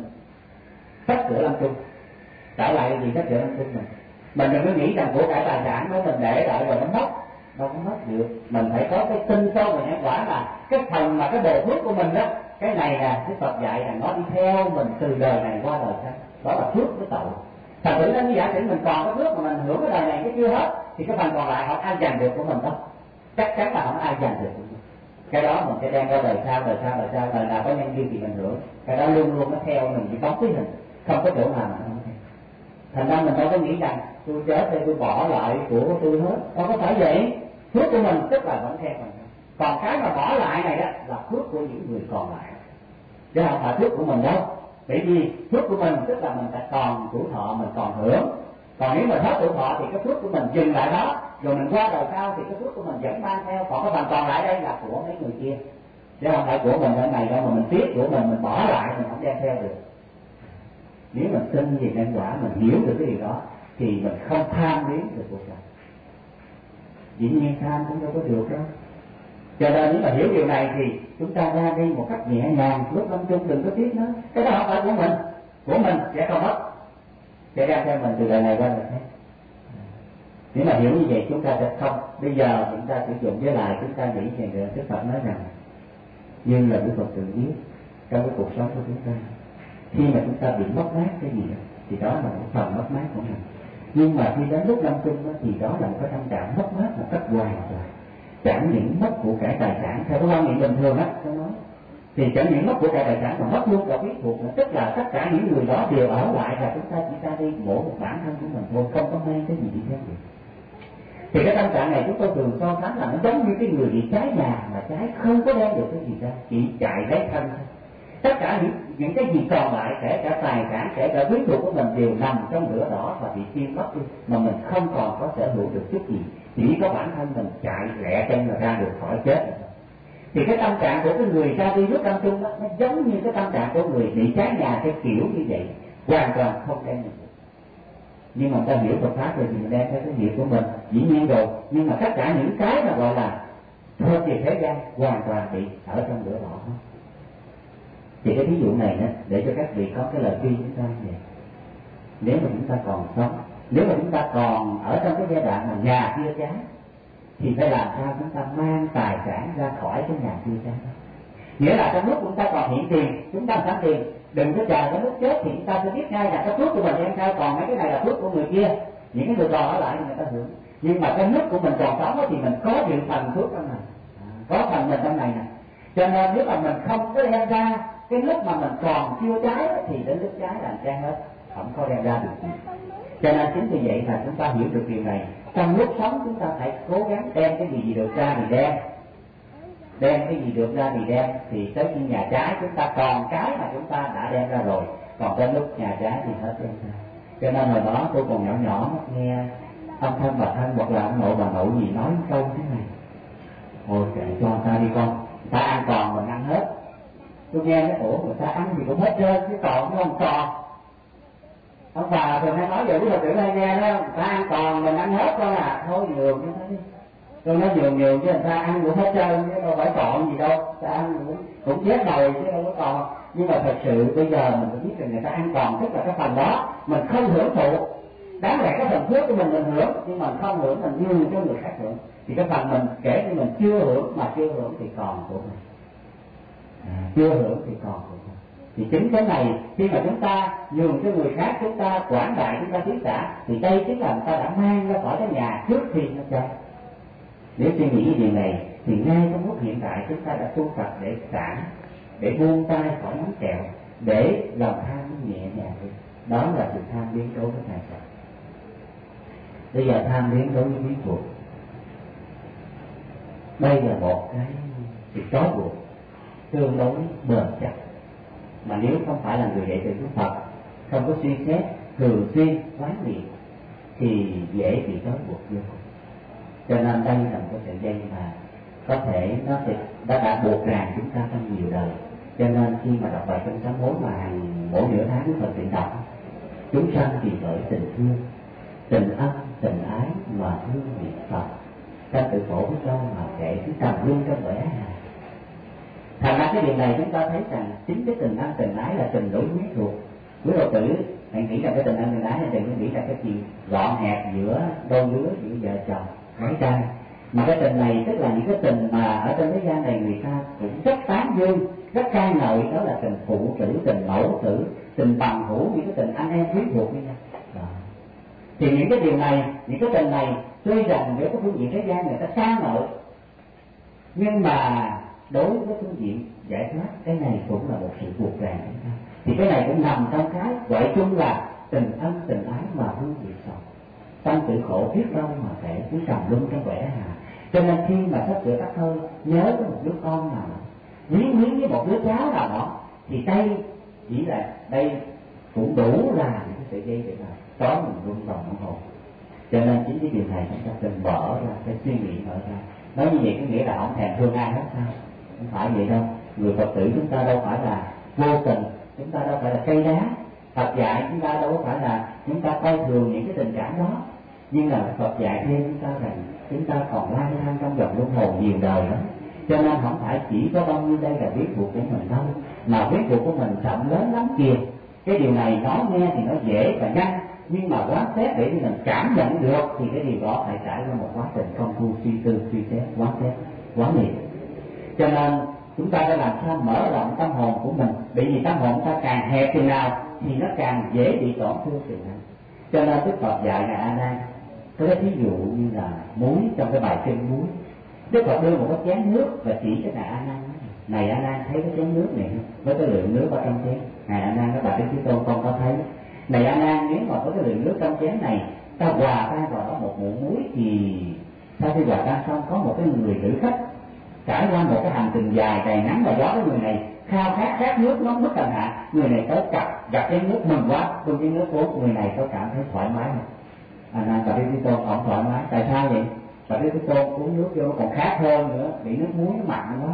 cắt cửa lâm chung, trở lại gì cắt cửa lâm chung mình, mình đừng có nghĩ rằng của cải tài sản đó mình để lại rồi nó mất, đâu có mất được. Mình phải có cái tin sâu về nhân quả, là cái phần mà cái bồ phước của mình đó, cái này là cái Phật dạy là nó đi theo mình từ đời này qua đời khác, đó là phước với tội. Thật sự nó như giả sử mình còn cái phước mà mình hưởng cái đời này cái chưa hết, thì cái phần còn lại không ai giành được của mình đâu, chắc chắn là không ai giành được của mình. Cái đó mình sẽ đem qua đời sau, đời sau, đời sau, đời nào có nhân duyên thì mình hưởng. Cái đó luôn luôn nó theo mình chỉ bóng cái hình, không có chỗ nào mà không theo. Thành ra mình đâu có nghĩ rằng tôi chết thì tôi bỏ lại của tôi hết, đâu có phải vậy. Phước của mình tức là vẫn theo mình. Còn cái mà bỏ lại này đó là phước của những người còn lại, chứ không phải phước của mình đâu. Bởi vì phước của mình tức là mình phải còn tuổi thọ, mình còn hưởng. Còn nếu mà hết tuổi thọ thì cái phước của mình dừng lại đó, rồi mình qua đời sau thì cái phước của mình vẫn mang theo. Còn cái phần còn lại đây là của mấy người kia, chứ không phải của mình ở này đâu, mà mình tiếc của mình, mình bỏ lại, mình không đem theo được. Nếu mình tin về nhân quả, mình hiểu được cái điều đó, thì mình không tham biến được cuộc đời. Dĩ nhiên tham cũng đâu có được đâu. Cho nên nếu mà hiểu điều này thì chúng ta ra đi một cách nhẹ nhàng, lúc lâm chung đừng có tiếc nó. Cái đó không phải của mình, của mình sẽ không mất. sẽ đem theo mình từ đời này qua đời khác. Nếu mà hiểu như vậy chúng ta sẽ không. Bây giờ chúng ta sử dụng với lại chúng ta nghĩ rằng Đức Phật nói rằng như là Đức Phật tự biết trong cái cuộc sống của chúng ta, khi mà chúng ta bị mất mát cái gì đó, thì đó là một phần mất mát của mình. Nhưng mà khi đến lúc lâm chung đó, thì đó là một cái tâm trạng mất mát một cách hoàn toàn. Chẳng những mất của cải tài sản theo cái quan niệm bình thường á, tôi nói, thì chẳng những mất của cải tài sản mà mất luôn cả quyến thuộc nữa. Tức là tất cả những người đó đều ở lại và chúng ta chỉ ra đi mỗi một bản thân của mình thôi, không có mang cái gì đi theo được. Thì cái tâm trạng này chúng tôi thường so sánh là nó giống như cái người bị cháy nhà mà cháy không có đem được cái gì ra, chỉ chạy lấy thân thôi. Tất cả những những cái gì còn lại, kể cả tài sản, kể cả quyến thuộc của mình đều nằm trong lửa đỏ và bị thiêu mất đi, mà mình không còn có sở hữu được chút gì, chỉ có bản thân mình chạy lẹ chân là ra được khỏi chết. Thì cái tâm trạng của cái người ra đi lúc lâm chung đó, nó giống như cái tâm trạng của người bị cháy nhà theo kiểu như vậy, hoàn toàn không đem được. Nhưng mà ta hiểu Phật pháp rồi thì mình đem theo cái hiểu của mình, dĩ nhiên rồi. Nhưng mà tất cả những cái mà gọi là thuộc về thế gian hoàn toàn bị ở trong lửa đỏ. Thì cái ví dụ này đó, để cho các vị có cái lời khuyên chúng ta vậy. Nếu mà chúng ta còn sống, nếu mà chúng ta còn ở trong cái giai đoạn mà nhà chưa cháy, thì phải làm sao chúng ta mang tài sản ra khỏi cái nhà chưa cháy đó. Nghĩa là trong lúc chúng ta còn hiện tiền, chúng ta sẵn tiền, đừng có chờ đến lúc chết thì chúng ta sẽ biết ngay là cái phước của mình đem theo, còn mấy cái này là phước của người kia, những cái người còn ở lại người ta hưởng. Nhưng mà cái lúc của mình còn sống thì mình có dự phần phước trong này, có phần mình trong này nè. Cho nên nếu mà mình không có đem ra cái lúc mà mình còn chưa cháy thì đến lúc cháy là cháy hết, không có đem ra được gì. Cho nên chính vì vậy là chúng ta hiểu được điều này. Trong lúc sống chúng ta phải cố gắng đem cái gì được ra thì đem, đem cái gì được ra thì đem, thì tới khi nhà cháy chúng ta còn cái mà chúng ta đã đem ra rồi, còn tới lúc nhà cháy thì hết đem ra. Cho nên hồi đó tôi còn nhỏ nhỏ nghe ông thân bà thân hoặc là ông nội bà nội gì nói câu thế này: ôi kệ cho ta đi con, ta ăn còn mình ăn hết. Tôi nghe cái ủa người ta ăn thì cũng hết trơn chứ còn không còn. Ông bà thường hay nói vậy, quý Phật tử hay nghe đó, người ta ăn còn mình ăn hết con à, thôi nhường như thế đi. Tôi nói nhường nhường chứ người ta ăn cũng hết trơn chứ đâu phải còn gì đâu, ta ăn cũng, cũng chết nồi chứ đâu có còn. Nhưng mà thật sự bây giờ mình phải biết rằng người ta ăn còn, tức là cái phần đó mình không hưởng thụ. Đáng lẽ cái phần phước của mình mình hưởng, nhưng mà không hưởng, mình nhường cho người khác hưởng. Thì cái phần mình kể như mình chưa hưởng, mà chưa hưởng thì còn của mình, à, chưa hưởng thì còn của mình. Thì chính cái này khi mà chúng ta nhường cho người khác, chúng ta quảng đại, chúng ta tiến xả, thì đây chính là người ta đã mang ra khỏi cái nhà trước khi nó cháy. Nếu suy nghĩ điều này thì ngay trong lúc hiện tại chúng ta đã tu Phật để xả, để buông tay khỏi nắm kẹo, để lòng tham nhẹ nhàng đi. Đó là sự tham biến đối với tài sản. Bây giờ tham biến đối với quyến thuộc. Đây là một cái sự trói buộc tương đối bền chặt, mà nếu không phải là người đệ tử của Phật, không có suy xét thường xuyên quán niệm thì dễ bị trói buộc vô cùng. Cho nên đây là một sợi dây mà có thể nó sẽ đã, đã buộc ràng chúng ta trong nhiều đời. Cho nên khi mà đọc bài kinh sám hối mà hàng mỗi nửa tháng chúng mình tiện đọc: chúng sanh vì bởi tình thương, tình ân, tình ái mà thương niệm Phật, ta tự khổ với đâu mà kể cứ trầm luân trong bể hà. Thành ra cái điều này chúng ta thấy rằng chính cái tình ân tình ái là tình đối quyến thuộc. Quý Phật tử hãy nghĩ rằng cái tình ân tình ái là đừng có nghĩ rằng cái chuyện gọn hẹp giữa đôi lứa, giữa vợ chồng gái trai, mà cái tình này tức là những cái tình mà ở trên thế gian này người ta cũng rất tán dương, rất ca ngợi, đó là tình phụ tử, tình mẫu tử, tình bằng hữu, những cái tình anh em quyến thuộc với nhau. Thì những cái điều này, những cái tình này tuy rằng với cái phương diện thế gian người ta ca ngợi, nhưng mà đối với phương diện giải thoát, cái này cũng là một sự buộc ràng chúng ta. Thì cái này cũng nằm trong cái gọi chung là tình ân tình ái mà hương vị sầu, tâm tự khổ biết đâu mà thể cứ trầm luân trong vẻ hà. Cho nên khi mà sắp sửa tắt hơi, nhớ có một đứa con nào đó, miếng miếng với một đứa cháu nào đó, thì đây chỉ là đây cũng đủ là những cái sợi dây để mà có mình rung lòng ủng hộ. Cho nên chính cái điều này chúng ta cần mở ra cái suy nghĩ mở ra. Nói như vậy có nghĩa là ông thèm thương ai hết sao? Không phải vậy đâu. Người Phật tử chúng ta đâu phải là vô tình, chúng ta đâu phải là cây đá. Phật dạy chúng ta đâu có phải là chúng ta coi thường những cái tình cảm đó. Nhưng là Phật dạy thêm chúng ta rằng chúng ta còn lang thang trong vòng luân hồi nhiều đời lắm. Cho nên không phải chỉ có bao nhiêu đây là biết thuộc của mình đâu, mà biết thuộc của mình rộng lớn lắm kìa. Cái điều này nói nghe thì nó dễ và nhanh, nhưng mà quán xét để mình cảm nhận được thì cái điều đó phải trải qua một quá trình công phu suy tư, suy xét, quán xét, quán niệm. Cho nên chúng ta phải làm sao mở rộng tâm hồn của mình, bởi vì tâm hồn ta càng hẹp chừng nào thì nó càng dễ bị tổn thương chừng nào. Cho nên Đức Phật dạy ngài A Nan, có cái ví dụ như là muối trong cái bài kinh muối. Đức Phật đưa một cái chén nước và chỉ cho ngài A Nan, này A Nan thấy cái chén nước này với cái lượng nước ở trong chén. Ngài A Nan, các bạn Đức Thế Tôn con có thấy, này A Nan, nếu mà có cái lượng nước trong chén này ta hòa tan vào đó một muỗng muối thì sau khi hòa tan xong có một cái người nữ khách trải qua một cái hành trình dài đầy nắng và gió, cái người này khao khát khát nước nóng nước chẳng hạn, người này tới cặp gặp cái nước mừng quá, tôi cái nước uống, người này có cảm thấy thoải mái không? A Nan, bà Đức Thế Tôn không thoải mái, tại sao vậy? Bà Đức Thế Tôn uống nước vô còn khát hơn nữa, bị nước muối nó mặn quá.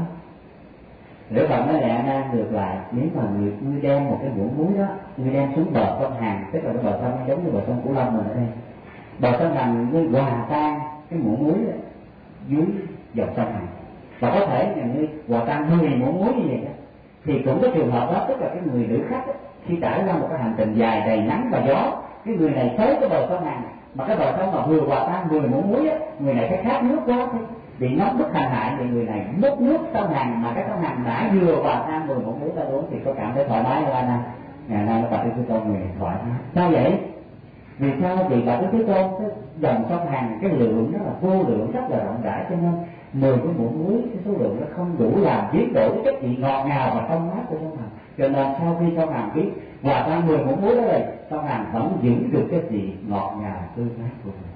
Nếu bạn nói là A Nan được lại, nếu mà người ngươi đem một cái muỗng muối đó, ngươi đem xuống bờ sông Hằng, tức là cái bờ sông giống như bờ sông Cửu Long mình ở đây, bờ sông Hằng ngươi hòa tan cái muỗng muối đó, dưới dòng sông Hằng, và có thể là ngươi hòa tan mười muỗng muối như vậy đó, thì cũng có trường hợp đó, tức là cái người nữ khách đó, khi trải qua một cái hành trình dài đầy nắng và gió, cái người này tới cái bờ sông Hằng, mà cái bờ sông mà vừa hòa tan mười muỗng muối á, người này thấy khát nước quá thì bị nóng bức hành hại, thì người này múc nước sông Hằng mà cái sông Hằng đã vừa hòa tan mười muỗng muối ta uống thì có cảm thấy thoải mái hơn anh. Ngày nay nó bà Đức Thế Tôn người này thoải mái. Sao vậy? Vì sao? Vì bà Đức Thế Tôn cái dòng sông Hằng cái lượng nó là vô lượng rất là rộng rãi, cho nên mười cái muỗng muối cái số lượng nó không đủ làm biến đổi cái chất vị ngọt ngào và trong mát của sông Hằng. Cho nên sau khi sông Hằng biết hòa tan mười muỗng muối đó rồi, sông Hằng vẫn giữ được cái vị ngọt ngào tươi mát của mình.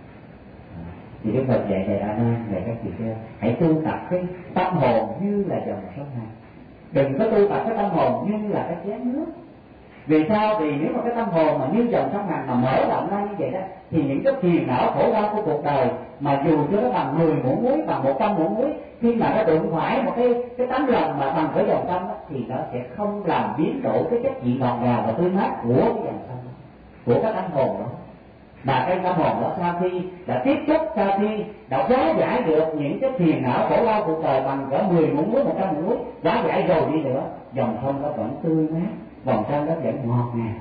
Thì Đức Phật dạy thầy A Nan, dạy các vị kia, hãy tu tập cái tâm hồn như là dòng sông Hằng, đừng có tu tập cái tâm hồn như là cái chén nước. Vì sao? Vì nếu mà cái tâm hồn mà như dòng sông Hằng mà mở rộng ra như vậy đó, thì những cái phiền não khổ đau của cuộc đời mà dù cho nó bằng mười muỗng muối, bằng một trăm muỗng muối, khi mà nó đụng phải một cái cái tấm lòng mà bằng cái dòng sông đó, thì nó sẽ không làm biến đổi cái chất vị ngọt ngào và tươi mát của cái dòng sông đó, của cái tâm hồn đó. Mà cái tâm hồn đó sau khi đã tiếp xúc, sau khi đã hóa giải được những cái phiền não khổ đau cuộc đời bằng cỡ mười muỗng muối, một trăm muỗng muối, hóa giải rồi đi nữa, dòng sông đó vẫn tươi mát, dòng sông đó vẫn ngọt ngào.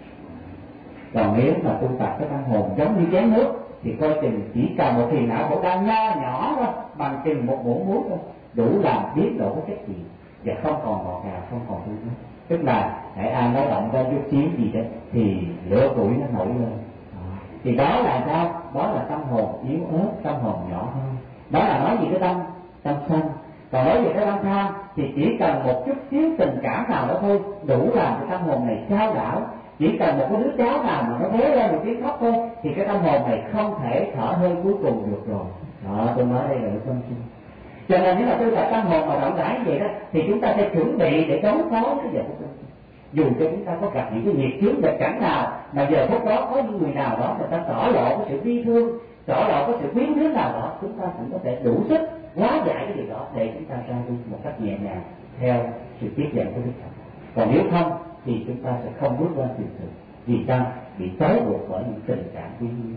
Còn nếu mà tu tập cái tâm hồn giống như chén nước thì coi chừng chỉ cần một phiền não khổ đau nho nhỏ thôi, bằng chừng một muỗng muối thôi, đủ làm biến đổi cái chất vị và không còn ngọt ngào, không còn tươi mát. Tức là hãy ai nói động ra chút xíu gì đó thì lửa củi nó nổi lên. Thì đó là sao? Đó là tâm hồn yếu ớt, tâm hồn nhỏ hơn. Đó là nói gì cái tâm tâm sân. Còn nói về cái tâm tham thì chỉ cần một chút xíu tình cảm nào đó thôi, đủ làm cái tâm hồn này trao đảo. Chỉ cần một cái đứa cháu nào mà nó bé lên một tiếng khóc thôi, thì cái tâm hồn này không thể thở hơi cuối cùng được rồi. Đó, tôi nói đây là cái tâm sinh. Cho nên nếu mà tôi tập tâm hồn mà rộng rãi vậy đó, thì chúng ta sẽ chuẩn bị để đối phó với giờ phút đó. Dù cho chúng ta có gặp những cái nhiệt chướng vật cảnh nào, mà giờ phút đó có những người nào đó người ta tỏ lộ cái sự bi thương, tỏ lộ cái sự biến hướng nào đó, chúng ta cũng có thể đủ sức hóa giải cái điều đó để chúng ta ra đi một cách nhẹ nhàng theo sự tiếp dẫn của Đức Phật. Còn nếu không thì chúng ta sẽ không bước qua thiền sự, vì sao? Bị trói buộc bởi những tình cảm quý hiếm.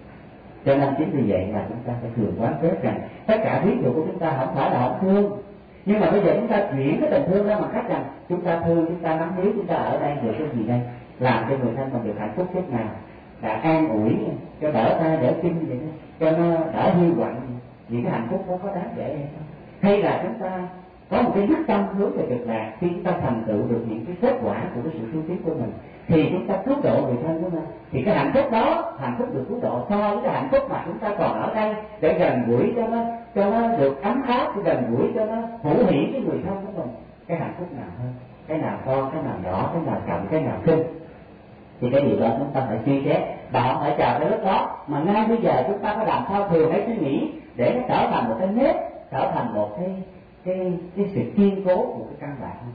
Cho nên chính vì vậy mà chúng ta phải thường quán xét rằng tất cả ví dụ của chúng ta không phải là không thương, nhưng mà bây giờ chúng ta chuyển cái tình thương ra bằng cách rằng chúng ta thương, chúng ta nắm níu, chúng ta ở đây được cái gì đây, làm cho người thân mình được hạnh phúc chút nào, đã an ủi cho đỡ tay đỡ chân vậy đó, cho nó đỡ hư quạnh, vì cái hạnh phúc đó có đáng để hay không? Hay là chúng ta có một cái quyết tâm hướng về cực lạc, khi chúng ta thành tựu được những cái kết quả của cái sự tu tiến của mình, thì chúng ta cứu độ người thân của mình, thì cái hạnh phúc đó, hạnh phúc được cứu độ so với cái hạnh phúc mà chúng ta còn ở đây để gần gũi cho nó cho nó được ấm áp, để gần gũi cho nó hữu hỷ với người thân của mình, cái hạnh phúc nào hơn, cái nào to, cái nào nhỏ, cái nào chậm, cái nào kinh, thì cái điều đó chúng ta phải suy xét, và không phải chờ tới lúc đó, mà ngay bây giờ chúng ta phải làm sao thường hãy suy nghĩ để nó trở thành một cái nếp, trở thành một cái cái cái sự kiên cố của cái căn bản.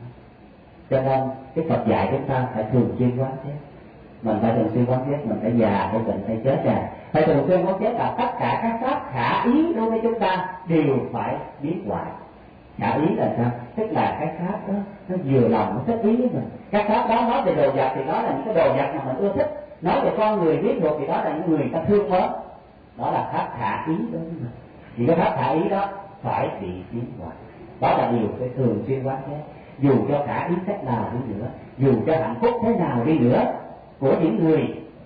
Cho nên cái Phật dạy chúng ta phải thường xuyên quán xét, mình phải thường xuyên quán xét, mình phải già, phải bệnh, phải chết già, phải thường xuyên quán xét là tất cả các pháp khả ý đối với chúng ta đều phải biến hoại. Khả ý là sao? Tức là cái pháp đó nó vừa lòng, nó thích ý với mình. Các pháp đó nói về đồ vật thì đó là những cái đồ vật mà mình ưa thích, nói về con người biết được thì đó là những người ta thương mến, đó là pháp khả ý đối với mình. Thì cái pháp khả ý đó phải bị biến hoại. Đó là điều phải thường xuyên quán xét. Dù cho khả ý cách nào đi nữa, dù cho hạnh phúc thế nào đi nữa của những người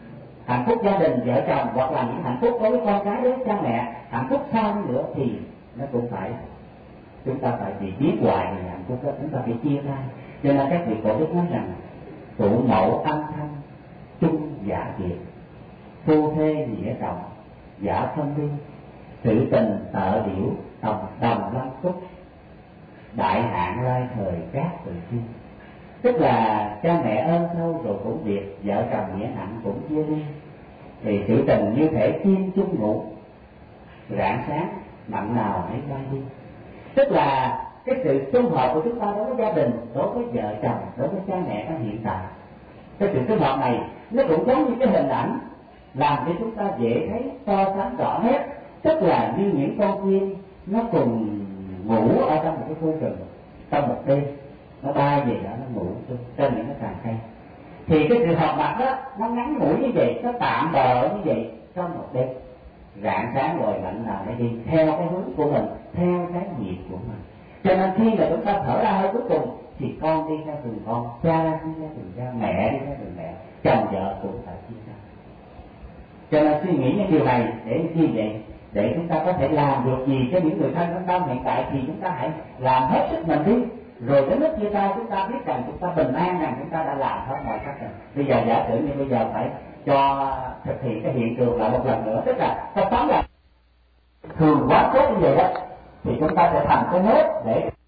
hạnh phúc gia đình vợ chồng, hoặc là những hạnh phúc đối với con cái, đối với cha mẹ, hạnh phúc sau nữa thì nó cũng phải, chúng ta phải bị biết hoài về hạnh phúc đó, chúng ta phải chia ra. Cho nên các vị cổ đức nói rằng phụ mẫu âm thanh chung giả kiệt, phu thê nghĩa trọng giả phân ly, sự tình tợ điểu đồng đồng lâm túc, đại hạn lai thời các tự chi. Tức là cha mẹ ơn sâu rồi cũng biệt, vợ chồng nghĩa nặng cũng chia ly, thì sự tình như thể chim chung ngủ, rạng sáng mặn nào hãy bay đi. Tức là cái sự chung hợp của chúng ta đối với gia đình, đối với vợ chồng, đối với cha mẹ ở hiện tại, cái sự chung hợp này nó cũng giống như cái hình ảnh làm cho chúng ta dễ thấy so sánh rõ hết. Tức là như những con chim nó cùng ngủ ở trong một cái khu rừng trong một đêm, nó bay về đó nó ngủ trên những cái tàn cây, thì cái sự hợp mặt đó nó ngắn ngủi như vậy, nó tạm bợ như vậy trong một đêm, rạng sáng rồi mạnh nào để đi theo cái hướng của mình, theo cái nghiệp của mình. Cho nên khi mà chúng ta thở ra hơi cuối cùng thì con đi theo đường con, cha đi theo đường cha, mẹ đi theo đường mẹ, chồng vợ cũng phải chia ra. Cho nên suy nghĩ những điều này để như vậy, để chúng ta có thể làm được gì cho những người thân trong tâm hiện tại thì chúng ta hãy làm hết sức mình đi. Rồi đến lúc chia tay chúng ta biết rằng chúng ta bình an, rằng chúng ta đã làm hết mọi cách rồi. Bây giờ giả sử như bây giờ phải cho thực hiện cái hiện trường lại một lần nữa, tức là ta sống là thường quá tốt như vậy đó, thì chúng ta sẽ thành cái nếp để